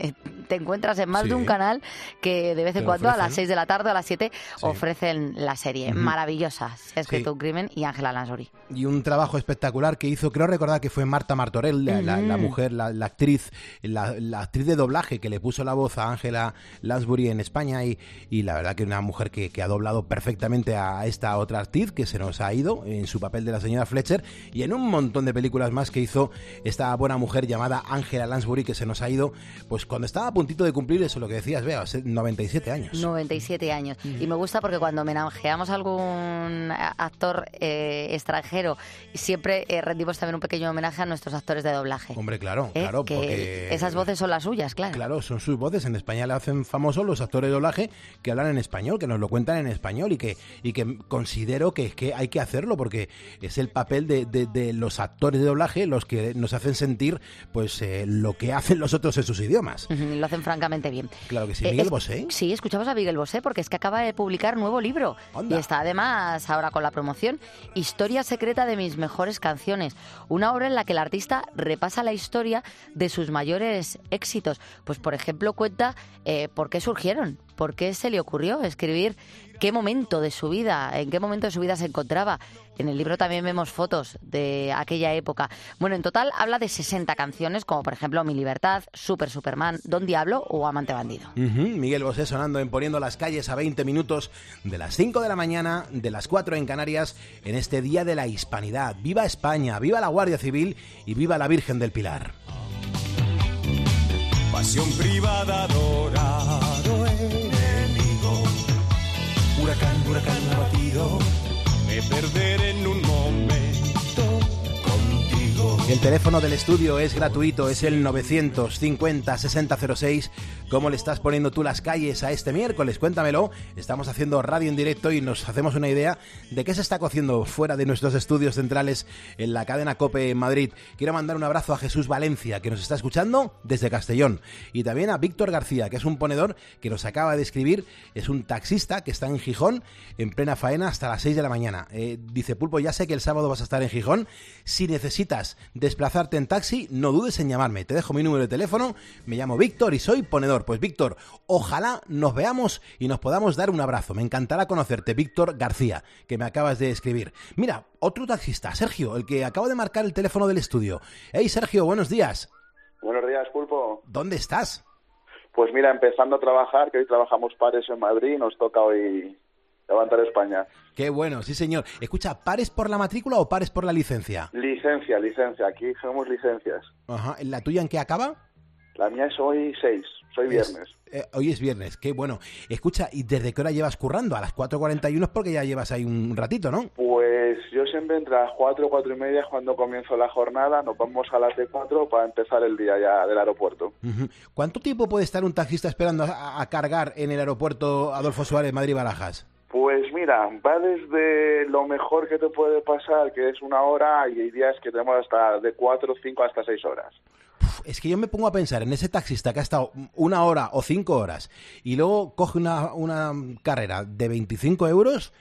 te encuentras en más de un canal que de vez en cuando a las 6 de la tarde o a las 7 ofrecen la serie. Maravillosa. Se ha escrito un crimen y Angela Lansbury. Y un trabajo espectacular que hizo, creo recordar que fue Marta Martorell, la mujer, la actriz, la actriz de doblaje que le puso la voz a Angela Lansbury en España y la verdad que una mujer que ha doblado perfectamente a esta otra actriz que se nos ha ido en su papel de la señora Fletcher y en un montón de películas más que hizo esta buena mujer llamada Angela Lansbury, que se nos ha ido pues cuando estaba a puntito de cumplir eso, lo que decías, Bea, 97 años. 97 años. Y me gusta porque cuando homenajeamos a algún actor extranjero, siempre rendimos también un pequeño homenaje a nuestros actores de doblaje. Hombre, claro, que porque esas voces son las suyas, claro. Claro, son sus voces. En España le hacen famosos los actores de doblaje que hablan en español, que nos lo cuentan en español y que considero que hay que hacerlo porque es el papel de los actores de doblaje los que nos hacen sentir pues lo que hacen los otros en sus idiomas. Lo hacen francamente bien. Claro que sí. Miguel Bosé. Sí, escuchamos a Miguel Bosé porque es que acaba de publicar nuevo libro. ¡Onda! Y está además ahora con la promoción Historia secreta de mis mejores canciones, una obra en la que el artista repasa la historia de sus mayores éxitos. Pues por ejemplo cuenta por qué surgieron, por qué se le ocurrió escribir, qué momento de su vida, en qué momento de su vida se encontraba. En el libro también vemos fotos de aquella época. Bueno, en total habla de 60 canciones, como por ejemplo Mi Libertad, Superman, Don Diablo o Amante Bandido. Miguel Bosé sonando en Poniendo las Calles a 20 minutos de las 5 de la mañana, de las 4 en Canarias, en este Día de la Hispanidad. ¡Viva España! ¡Viva la Guardia Civil! ¡Y viva la Virgen del Pilar! Pasión privada, adorado enemigo. Huracán abatido. Me perderé en un momento contigo. El teléfono del estudio es gratuito, es el 950-6006. ¿Cómo le estás poniendo tú las calles a este miércoles? Cuéntamelo. Estamos haciendo radio en directo y nos hacemos una idea de qué se está cociendo fuera de nuestros estudios centrales en la cadena COPE en Madrid. Quiero mandar un abrazo a Jesús Valencia, que nos está escuchando desde Castellón. Y también a Víctor García, que es un ponedor que nos acaba de escribir. Es un taxista que está en Gijón en plena faena hasta las 6 de la mañana. Dice, Pulpo, ya sé que el sábado vas a estar en Gijón. Si necesitas desplazarte en taxi, no dudes en llamarme. Te dejo mi número de teléfono. Me llamo Víctor y soy ponedor. Pues Víctor, ojalá nos veamos y nos podamos dar un abrazo. Me encantará conocerte, Víctor García, que me acabas de escribir. Mira, otro taxista, Sergio, el que acaba de marcar el teléfono del estudio. Hey, Sergio, buenos días. Buenos días, Pulpo. ¿Dónde estás? Pues mira, empezando a trabajar, que hoy trabajamos pares en Madrid, nos toca hoy levantar España. Qué bueno, sí señor. Escucha, ¿pares por la matrícula o pares por la licencia? Licencia. Aquí somos licencias. Ajá. ¿La tuya en qué acaba? La mía es hoy 6, soy viernes. Hoy es viernes, qué bueno. Escucha, ¿y desde qué hora llevas currando? A las 4:41 es porque ya llevas ahí un ratito, ¿no? Pues Pues yo siempre entre las 4, 4 y media cuando comienzo la jornada, nos vamos a las de 4 para empezar el día ya del aeropuerto. ¿Cuánto tiempo puede estar un taxista esperando a cargar en el aeropuerto Adolfo Suárez, Madrid-Barajas? Pues mira, va desde lo mejor que te puede pasar, que es 1 hora, y hay días que tenemos hasta de 4, 5 hasta 6 horas. Es que yo me pongo a pensar en ese taxista que ha estado 1 hora o 5 horas y luego coge una carrera de 25 euros,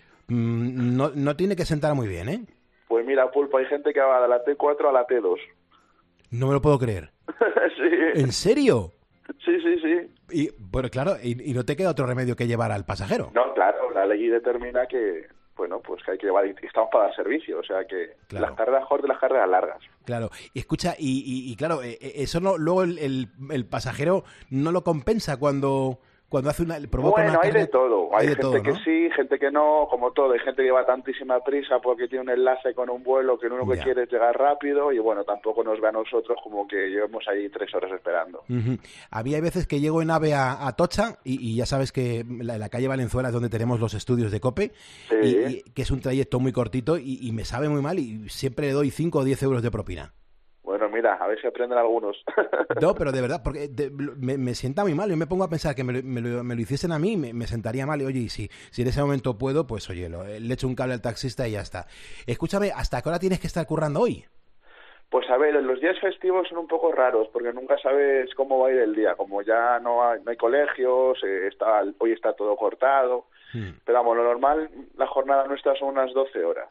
no tiene que sentar muy bien, ¿eh? Pues mira, Pulpo, hay gente que va de la T4 a la T2. No me lo puedo creer. Sí. ¿En serio? Sí, sí, sí. Y bueno, claro, y no te queda otro remedio que llevar al pasajero. No, claro, la ley determina que, bueno, pues que hay que llevar, y estamos para dar servicio, o sea que claro. Las carreras cortas y las carreras largas. Claro, y escucha, y claro, eso no, luego el pasajero no lo compensa cuando provoca bueno, una hay carga. de todo. Hay gente todo, que ¿no? sí, gente que no, como todo. Hay gente que lleva tantísima prisa porque tiene un enlace con un vuelo que lo único que quiere es llegar rápido y bueno, tampoco nos ve a nosotros como que llevemos ahí 3 horas esperando. Había veces que llego en AVE a Atocha y ya sabes que la calle Valenzuela es donde tenemos los estudios de COPE, Sí. y que es un trayecto muy cortito y me sabe muy mal y siempre le doy 5 o 10 euros de propina. Bueno, mira, a ver si aprenden algunos. No, pero de verdad, porque me sienta muy mal. Yo me pongo a pensar que me lo hiciesen a mí, me sentaría mal. Y oye, y si en ese momento puedo, pues oye, le echo un cable al taxista y ya está. Escúchame, ¿hasta qué hora tienes que estar currando hoy? Pues a ver, los días festivos son un poco raros porque nunca sabes cómo va a ir el día. Como ya no hay colegios, hoy está todo cortado. Pero vamos, lo normal, la jornada nuestra son unas 12 horas.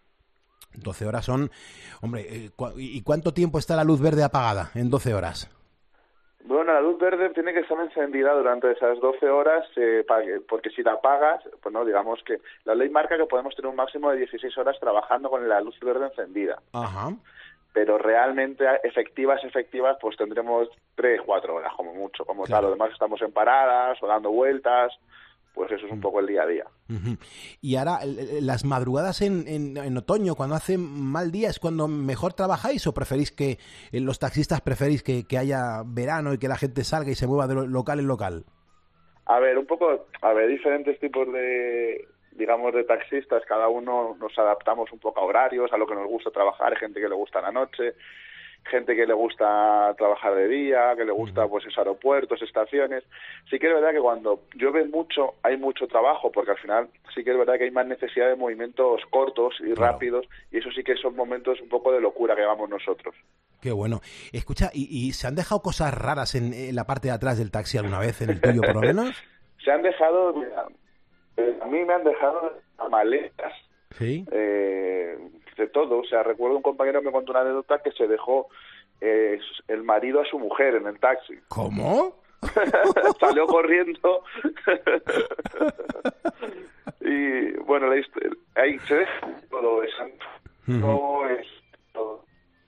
12 horas son... Hombre, ¿y cuánto tiempo está la luz verde apagada en 12 horas? Bueno, la luz verde tiene que estar encendida durante esas 12 horas porque si la apagas, pues no, digamos que la ley marca que podemos tener un máximo de 16 horas trabajando con la luz verde encendida. Ajá. Pero realmente efectivas, pues tendremos 3, 4 horas como mucho, como Claro. tal. Lo demás estamos en paradas o dando vueltas, pues eso es un poco el día a día. Y ahora, las madrugadas en otoño, cuando hace mal día, ¿es cuando mejor trabajáis o preferís que los taxistas preferís que haya verano y que la gente salga y se mueva de local en local? A ver, diferentes tipos de taxistas, cada uno nos adaptamos un poco a horarios, a lo que nos gusta trabajar. Hay gente que le gusta la noche, gente que le gusta trabajar de día, que le gusta pues esos aeropuertos, estaciones. Sí que es verdad que cuando llueve mucho hay mucho trabajo, porque al final sí que es verdad que hay más necesidad de movimientos cortos y rápidos, y eso sí que son momentos un poco de locura que llevamos nosotros. Qué bueno. Escucha, ¿y se han dejado cosas raras en la parte de atrás del taxi alguna vez, en el tuyo por lo menos? Se han dejado, mira, a mí me han dejado maletas. Sí. De todo, o sea, recuerdo un compañero que me contó una anécdota que se dejó el marido a su mujer en el taxi. ¿Cómo? Salió corriendo y bueno, ahí se deja todo eso. No es todo.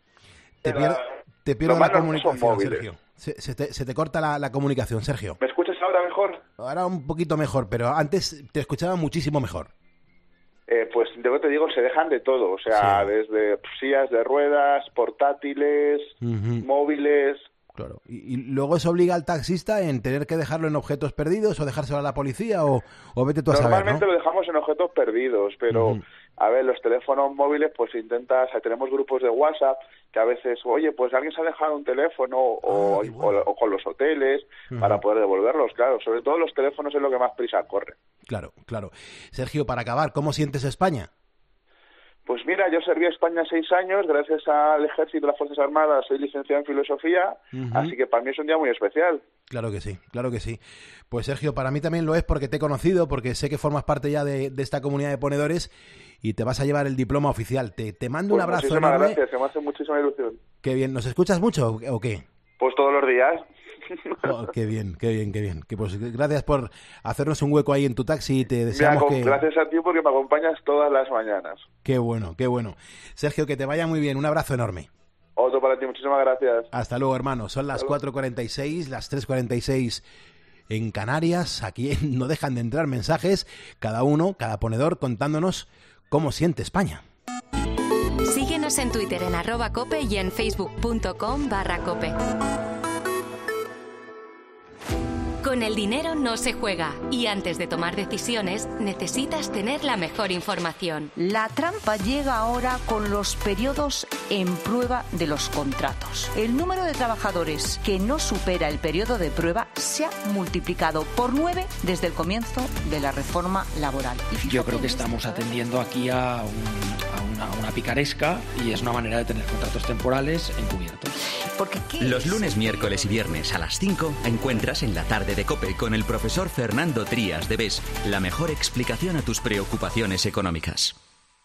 Te pierdo la comunicación, Sergio. Se te corta la comunicación, Sergio. ¿Me escuchas ahora mejor? Ahora un poquito mejor, pero antes te escuchaba muchísimo mejor. Pues yo te digo, se dejan de todo, o sea, desde sillas de ruedas, portátiles, móviles. Claro. ¿Y luego eso obliga al taxista en tener que dejarlo en objetos perdidos o dejárselo a la policía o vete tú a saber, ¿no? Normalmente lo dejamos en objetos perdidos, pero a ver, los teléfonos móviles, pues tenemos grupos de WhatsApp que a veces, oye, pues alguien se ha dejado un teléfono o con los hoteles para poder devolverlos, claro. Sobre todo los teléfonos es lo que más prisa corre. Claro, claro. Sergio, para acabar, ¿cómo sientes España? Pues mira, yo serví a España 6 años, gracias al Ejército y las Fuerzas Armadas soy licenciado en Filosofía, así que para mí es un día muy especial. Claro que sí, claro que sí. Pues Sergio, para mí también lo es porque te he conocido, porque sé que formas parte ya de esta comunidad de ponedores y te vas a llevar el diploma oficial. Te mando un abrazo enorme. Muchísimas gracias, me hace muchísima ilusión. Qué bien, ¿nos escuchas mucho o qué? Pues todos los días. Oh, qué bien, qué bien, qué bien. Que pues gracias por hacernos un hueco ahí en tu taxi y te deseamos que... Gracias a ti porque me acompañas todas las mañanas. Qué bueno, qué bueno. Sergio, que te vaya muy bien, un abrazo enorme. Otro para ti, muchísimas gracias. Hasta luego, hermano. Son las 4:46, las 3:46 en Canarias. Aquí no dejan de entrar mensajes, cada ponedor contándonos cómo siente España. Síguenos en Twitter en @cope y en facebook.com/cope. Con el dinero no se juega y antes de tomar decisiones necesitas tener la mejor información. La trampa llega ahora con los periodos en prueba de los contratos. El número de trabajadores que no supera el periodo de prueba se ha multiplicado por 9 desde el comienzo de la reforma laboral. Yo creo que estamos atendiendo aquí a una picaresca y es una manera de tener contratos temporales encubiertos. Los lunes, miércoles y viernes a las 5 encuentras en la tarde de COPE con el profesor Fernando Trías de BES la mejor explicación a tus preocupaciones económicas.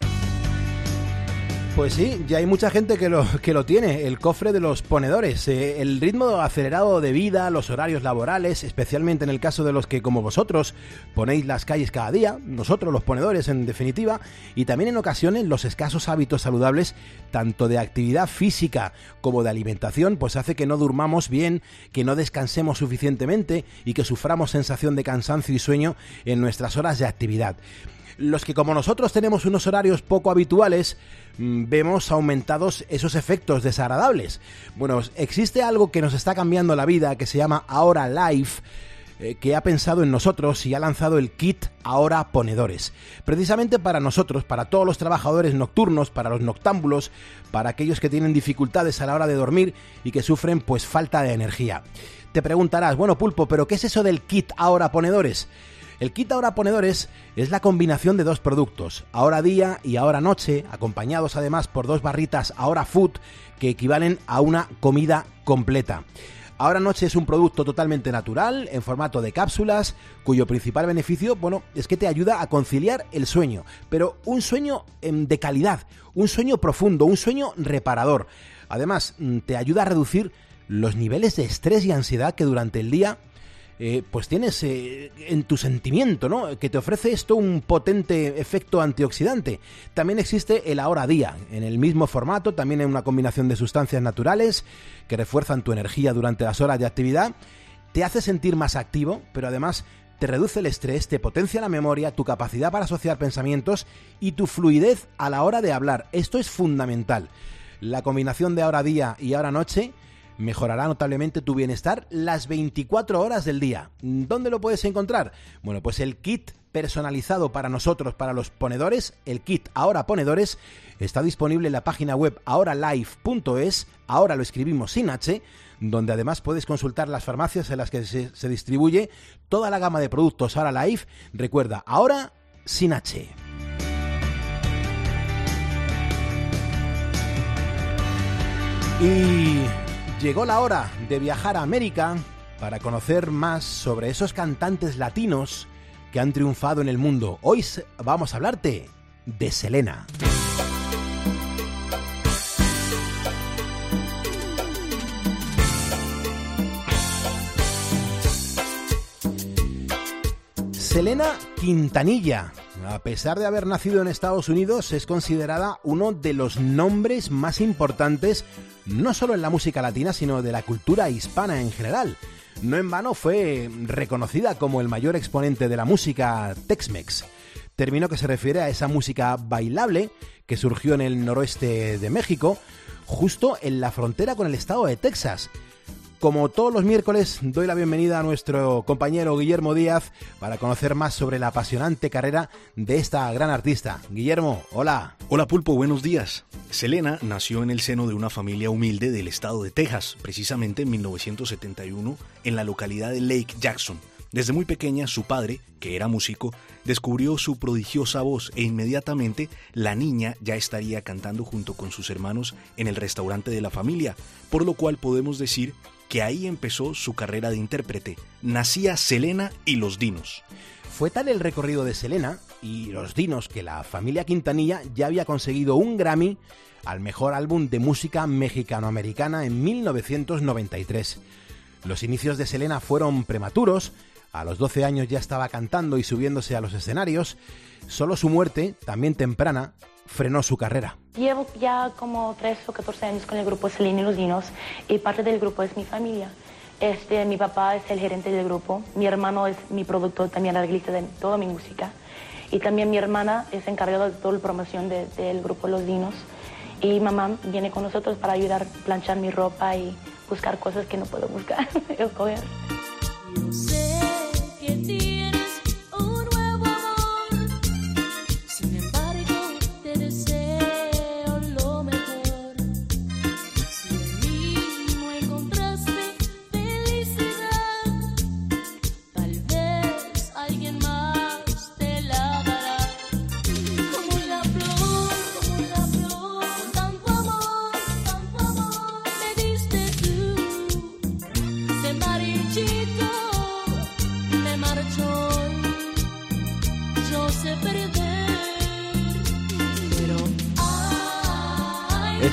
Pues sí, ya hay mucha gente que lo tiene, el cofre de los ponedores. El ritmo acelerado de vida, los horarios laborales, especialmente en el caso de los que, como vosotros, ponéis las calles cada día, nosotros los ponedores en definitiva, y también en ocasiones los escasos hábitos saludables, tanto de actividad física como de alimentación, pues hace que no durmamos bien, que no descansemos suficientemente y que suframos sensación de cansancio y sueño en nuestras horas de actividad. Los que como nosotros tenemos unos horarios poco habituales, vemos aumentados esos efectos desagradables. Bueno, existe algo que nos está cambiando la vida, que se llama Ahora Life, que ha pensado en nosotros y ha lanzado el kit Ahora Ponedores. Precisamente para nosotros, para todos los trabajadores nocturnos, para los noctámbulos, para aquellos que tienen dificultades a la hora de dormir y que sufren pues falta de energía. Te preguntarás, bueno Pulpo, ¿pero qué es eso del kit Ahora Ponedores? El kit Ahora Ponedores es la combinación de dos productos, Ahora Día y Ahora Noche, acompañados además por 2 barritas Ahora Food que equivalen a una comida completa. Ahora Noche es un producto totalmente natural, en formato de cápsulas, cuyo principal beneficio, bueno, es que te ayuda a conciliar el sueño, pero un sueño de calidad, un sueño profundo, un sueño reparador. Además, te ayuda a reducir los niveles de estrés y ansiedad que durante el día pues tienes en tu sentimiento, ¿no? Que te ofrece esto un potente efecto antioxidante. También existe el Ahora Día, en el mismo formato, también en una combinación de sustancias naturales que refuerzan tu energía durante las horas de actividad, te hace sentir más activo, pero además te reduce el estrés, te potencia la memoria, tu capacidad para asociar pensamientos y tu fluidez a la hora de hablar. Esto es fundamental. La combinación de Ahora Día y Ahora Noche mejorará notablemente tu bienestar las 24 horas del día. ¿Dónde lo puedes encontrar? Bueno, pues el kit personalizado para nosotros, para los ponedores, el kit Ahora Ponedores, está disponible en la página web ahoralife.es, ahora lo escribimos sin H, donde además puedes consultar las farmacias en las que se distribuye toda la gama de productos Ahora Life. Recuerda, ahora sin H. Y llegó la hora de viajar a América para conocer más sobre esos cantantes latinos que han triunfado en el mundo. Hoy vamos a hablarte de Selena. Selena Quintanilla, a pesar de haber nacido en Estados Unidos, es considerada uno de los nombres más importantes no solo en la música latina, sino de la cultura hispana en general. No en vano fue reconocida como el mayor exponente de la música Tex-Mex, término que se refiere a esa música bailable que surgió en el noroeste de México, justo en la frontera con el estado de Texas. Como todos los miércoles, doy la bienvenida a nuestro compañero Guillermo Díaz para conocer más sobre la apasionante carrera de esta gran artista. Guillermo, hola. Hola Pulpo, buenos días. Selena nació en el seno de una familia humilde del estado de Texas, precisamente en 1971, en la localidad de Lake Jackson. Desde muy pequeña, su padre, que era músico, descubrió su prodigiosa voz e inmediatamente la niña ya estaría cantando junto con sus hermanos en el restaurante de la familia, por lo cual podemos decir que ahí empezó su carrera de intérprete. Nacía Selena y los Dinos. Fue tal el recorrido de Selena y los Dinos que la familia Quintanilla ya había conseguido un Grammy al mejor álbum de música mexicanoamericana en 1993. Los inicios de Selena fueron prematuros. A los 12 años ya estaba cantando y subiéndose a los escenarios. Solo su muerte, también temprana, frenó su carrera. Llevo ya como 13 o 14 años con el grupo Selena y los Dinos y parte del grupo es mi familia. Mi papá es el gerente del grupo, mi hermano es mi productor, también arreglista de toda mi música y también mi hermana es encargada de toda la promoción del grupo Los Dinos y mamá viene con nosotros para ayudar a planchar mi ropa y buscar cosas que no puedo buscar. Escoger.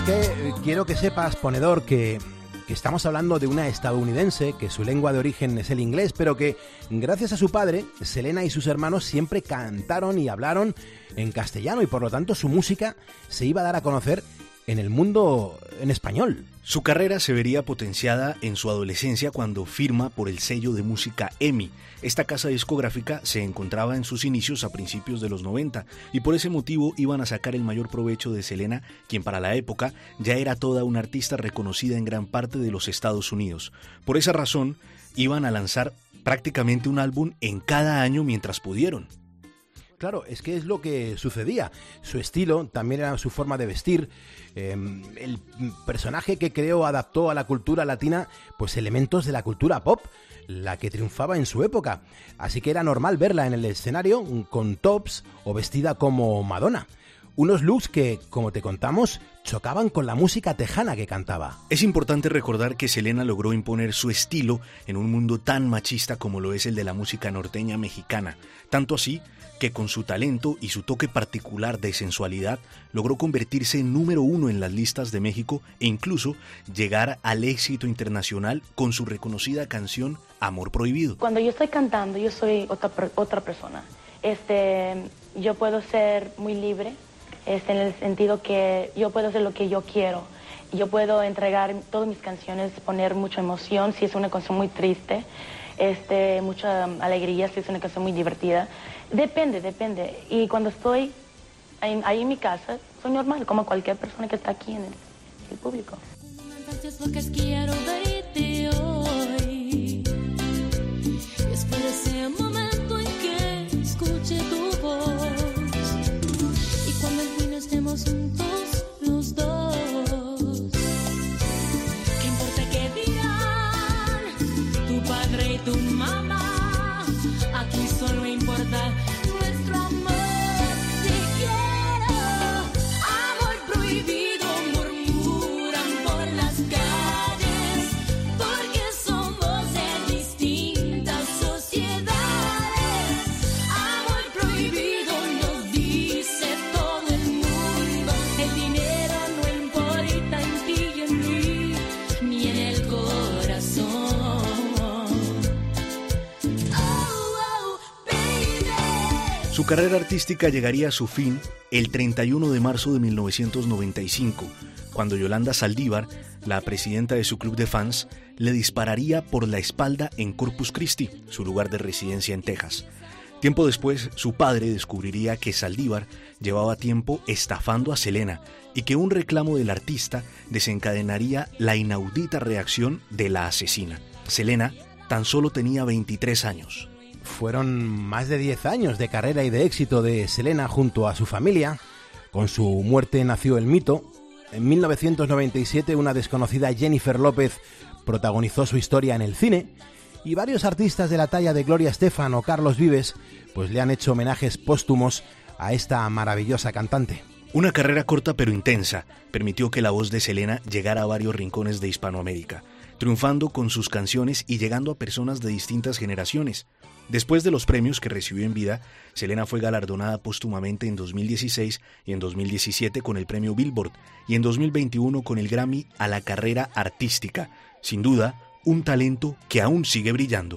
que quiero que sepas, ponedor, que estamos hablando de una estadounidense, que su lengua de origen es el inglés, pero que gracias a su padre, Selena y sus hermanos siempre cantaron y hablaron en castellano y por lo tanto su música se iba a dar a conocer en el mundo en español. Su carrera se vería potenciada en su adolescencia cuando firma por el sello de música EMI. Esta casa discográfica se encontraba en sus inicios a principios de los 90 y por ese motivo iban a sacar el mayor provecho de Selena, quien para la época ya era toda una artista reconocida en gran parte de los Estados Unidos. Por esa razón, iban a lanzar prácticamente un álbum en cada año mientras pudieron. Claro, es que es lo que sucedía. Su estilo también era su forma de vestir. El personaje que creó adaptó a la cultura latina pues elementos de la cultura pop, la que triunfaba en su época. Así que era normal verla en el escenario con tops o vestida como Madonna. Unos looks que, como te contamos, chocaban con la música tejana que cantaba. Es importante recordar que Selena logró imponer su estilo en un mundo tan machista como lo es el de la música norteña mexicana. Tanto así que con su talento y su toque particular de sensualidad logró convertirse en número 1 en las listas de México e incluso llegar al éxito internacional con su reconocida canción Amor Prohibido. Cuando yo estoy cantando, yo soy otra persona. Yo puedo ser muy libre, en el sentido que yo puedo hacer lo que yo quiero. Yo puedo entregar todas mis canciones, poner mucha emoción si es una canción muy triste, mucha alegría si es una canción muy divertida. Depende. Y cuando estoy ahí en mi casa, soy normal, como cualquier persona que está aquí en el público. Quiero verte hoy. Después de ese momento en que escuche tu voz. Y cuando al fin estemos juntos los dos. ¿Qué importa qué dirán tu padre y tu mamá? Aquí solo importa nuestro amor. Te quiero, amor prohibido, murmuran por las calles, porque somos de distintas sociedades. Amor prohibido nos dice todo el mundo. El dinero no importa en ti y en mí, ni en el corazón. Su carrera artística llegaría a su fin el 31 de marzo de 1995, cuando Yolanda Saldívar, la presidenta de su club de fans, le dispararía por la espalda en Corpus Christi, su lugar de residencia en Texas. Tiempo después, su padre descubriría que Saldívar llevaba tiempo estafando a Selena y que un reclamo del artista desencadenaría la inaudita reacción de la asesina. Selena tan solo tenía 23 años. Fueron más de 10 años de carrera y de éxito de Selena junto a su familia. Con su muerte nació el mito. En 1997 una desconocida Jennifer López protagonizó su historia en el cine y varios artistas de la talla de Gloria Estefan o Carlos Vives pues le han hecho homenajes póstumos a esta maravillosa cantante. Una carrera corta pero intensa permitió que la voz de Selena llegara a varios rincones de Hispanoamérica, triunfando con sus canciones y llegando a personas de distintas generaciones. Después de los premios que recibió en vida, Selena fue galardonada póstumamente en 2016 y en 2017 con el premio Billboard y en 2021 con el Grammy a la carrera artística. Sin duda, un talento que aún sigue brillando.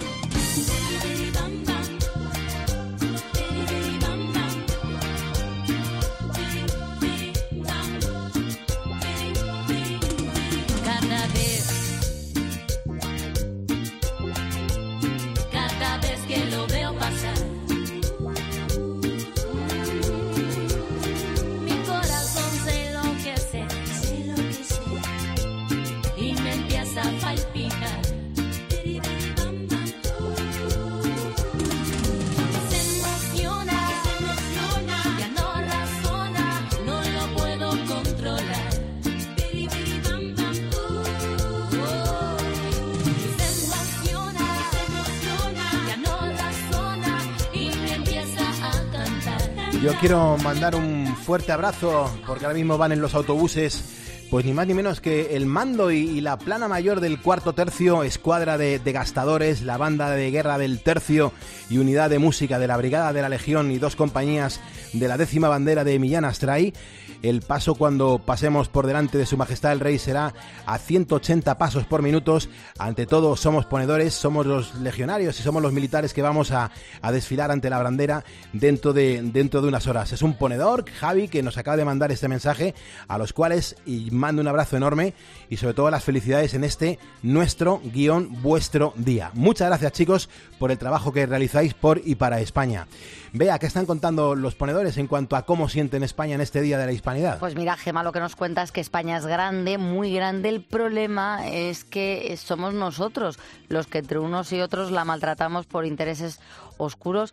Yo quiero mandar un fuerte abrazo porque ahora mismo van en los autobuses pues ni más ni menos que el mando y la plana mayor del Cuarto Tercio, escuadra de gastadores, la banda de guerra del Tercio y unidad de música de la Brigada de la Legión y dos compañías de la 10ª Bandera de Millán Astray. El paso cuando pasemos por delante de Su Majestad el Rey será a 180 pasos por minuto. Ante todo, somos ponedores, somos los legionarios y somos los militares que vamos a desfilar ante la bandera dentro de unas horas. Es un ponedor, Javi, que nos acaba de mandar este mensaje, a los cuales y mando un abrazo enorme y sobre todo las felicidades en este nuestro vuestro día. Muchas gracias, chicos, por el trabajo que realizáis por y para España. Vea, ¿qué están contando los ponedores en cuanto a cómo sienten España en este Día de la Hispanidad? Pues mira, Gemma, lo que nos cuenta es que España es grande, muy grande. El problema es que somos nosotros los que entre unos y otros la maltratamos por intereses oscuros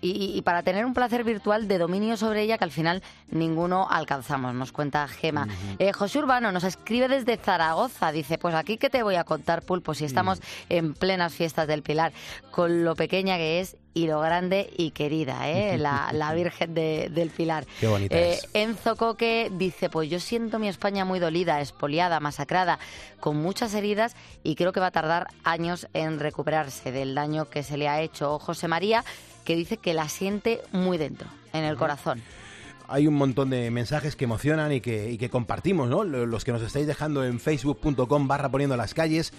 y para tener un placer virtual de dominio sobre ella que al final ninguno alcanzamos, nos cuenta Gema. José Urbano nos escribe desde Zaragoza, dice, pues aquí que te voy a contar, Pulpo, si estamos en plenas fiestas del Pilar, con lo pequeña que es y lo grande y querida, la Virgen del Pilar. Qué bonita es. Enzo Coque dice, pues yo siento mi España muy dolida, expoliada, masacrada, con muchas heridas y creo que va a tardar años en recuperarse del daño que se le ha hecho. José María, que dice que la siente muy dentro, en el corazón. Hay un montón de mensajes que emocionan y que compartimos, ¿no? Los que nos estáis dejando en facebook.com/poniendo las calles.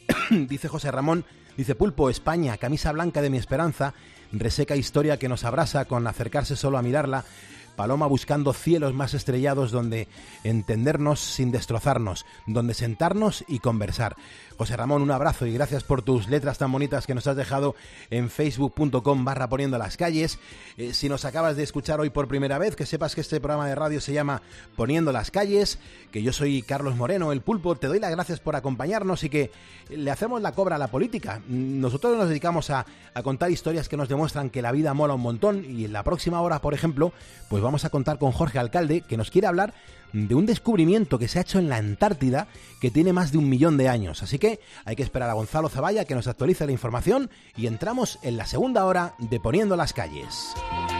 Dice José Ramón, dice, Pulpo, España, camisa blanca de mi esperanza, reseca historia que nos abrasa con acercarse solo a mirarla, paloma buscando cielos más estrellados donde entendernos sin destrozarnos, donde sentarnos y conversar. José Ramón, un abrazo y gracias por tus letras tan bonitas que nos has dejado en facebook.com/poniendo las calles. Si nos acabas de escuchar hoy por primera vez, que sepas que este programa de radio se llama Poniendo las calles, que yo soy Carlos Moreno, el Pulpo, te doy las gracias por acompañarnos y que le hacemos la cobra a la política. Nosotros nos dedicamos a contar historias que nos demuestran que la vida mola un montón y en la próxima hora, por ejemplo, pues vamos a contar con Jorge Alcalde, que nos quiere hablar de un descubrimiento que se ha hecho en la Antártida que tiene más de 1 millón de años. Así que hay que esperar a Gonzalo Zavalla que nos actualice la información y entramos en la segunda hora de Poniendo las calles.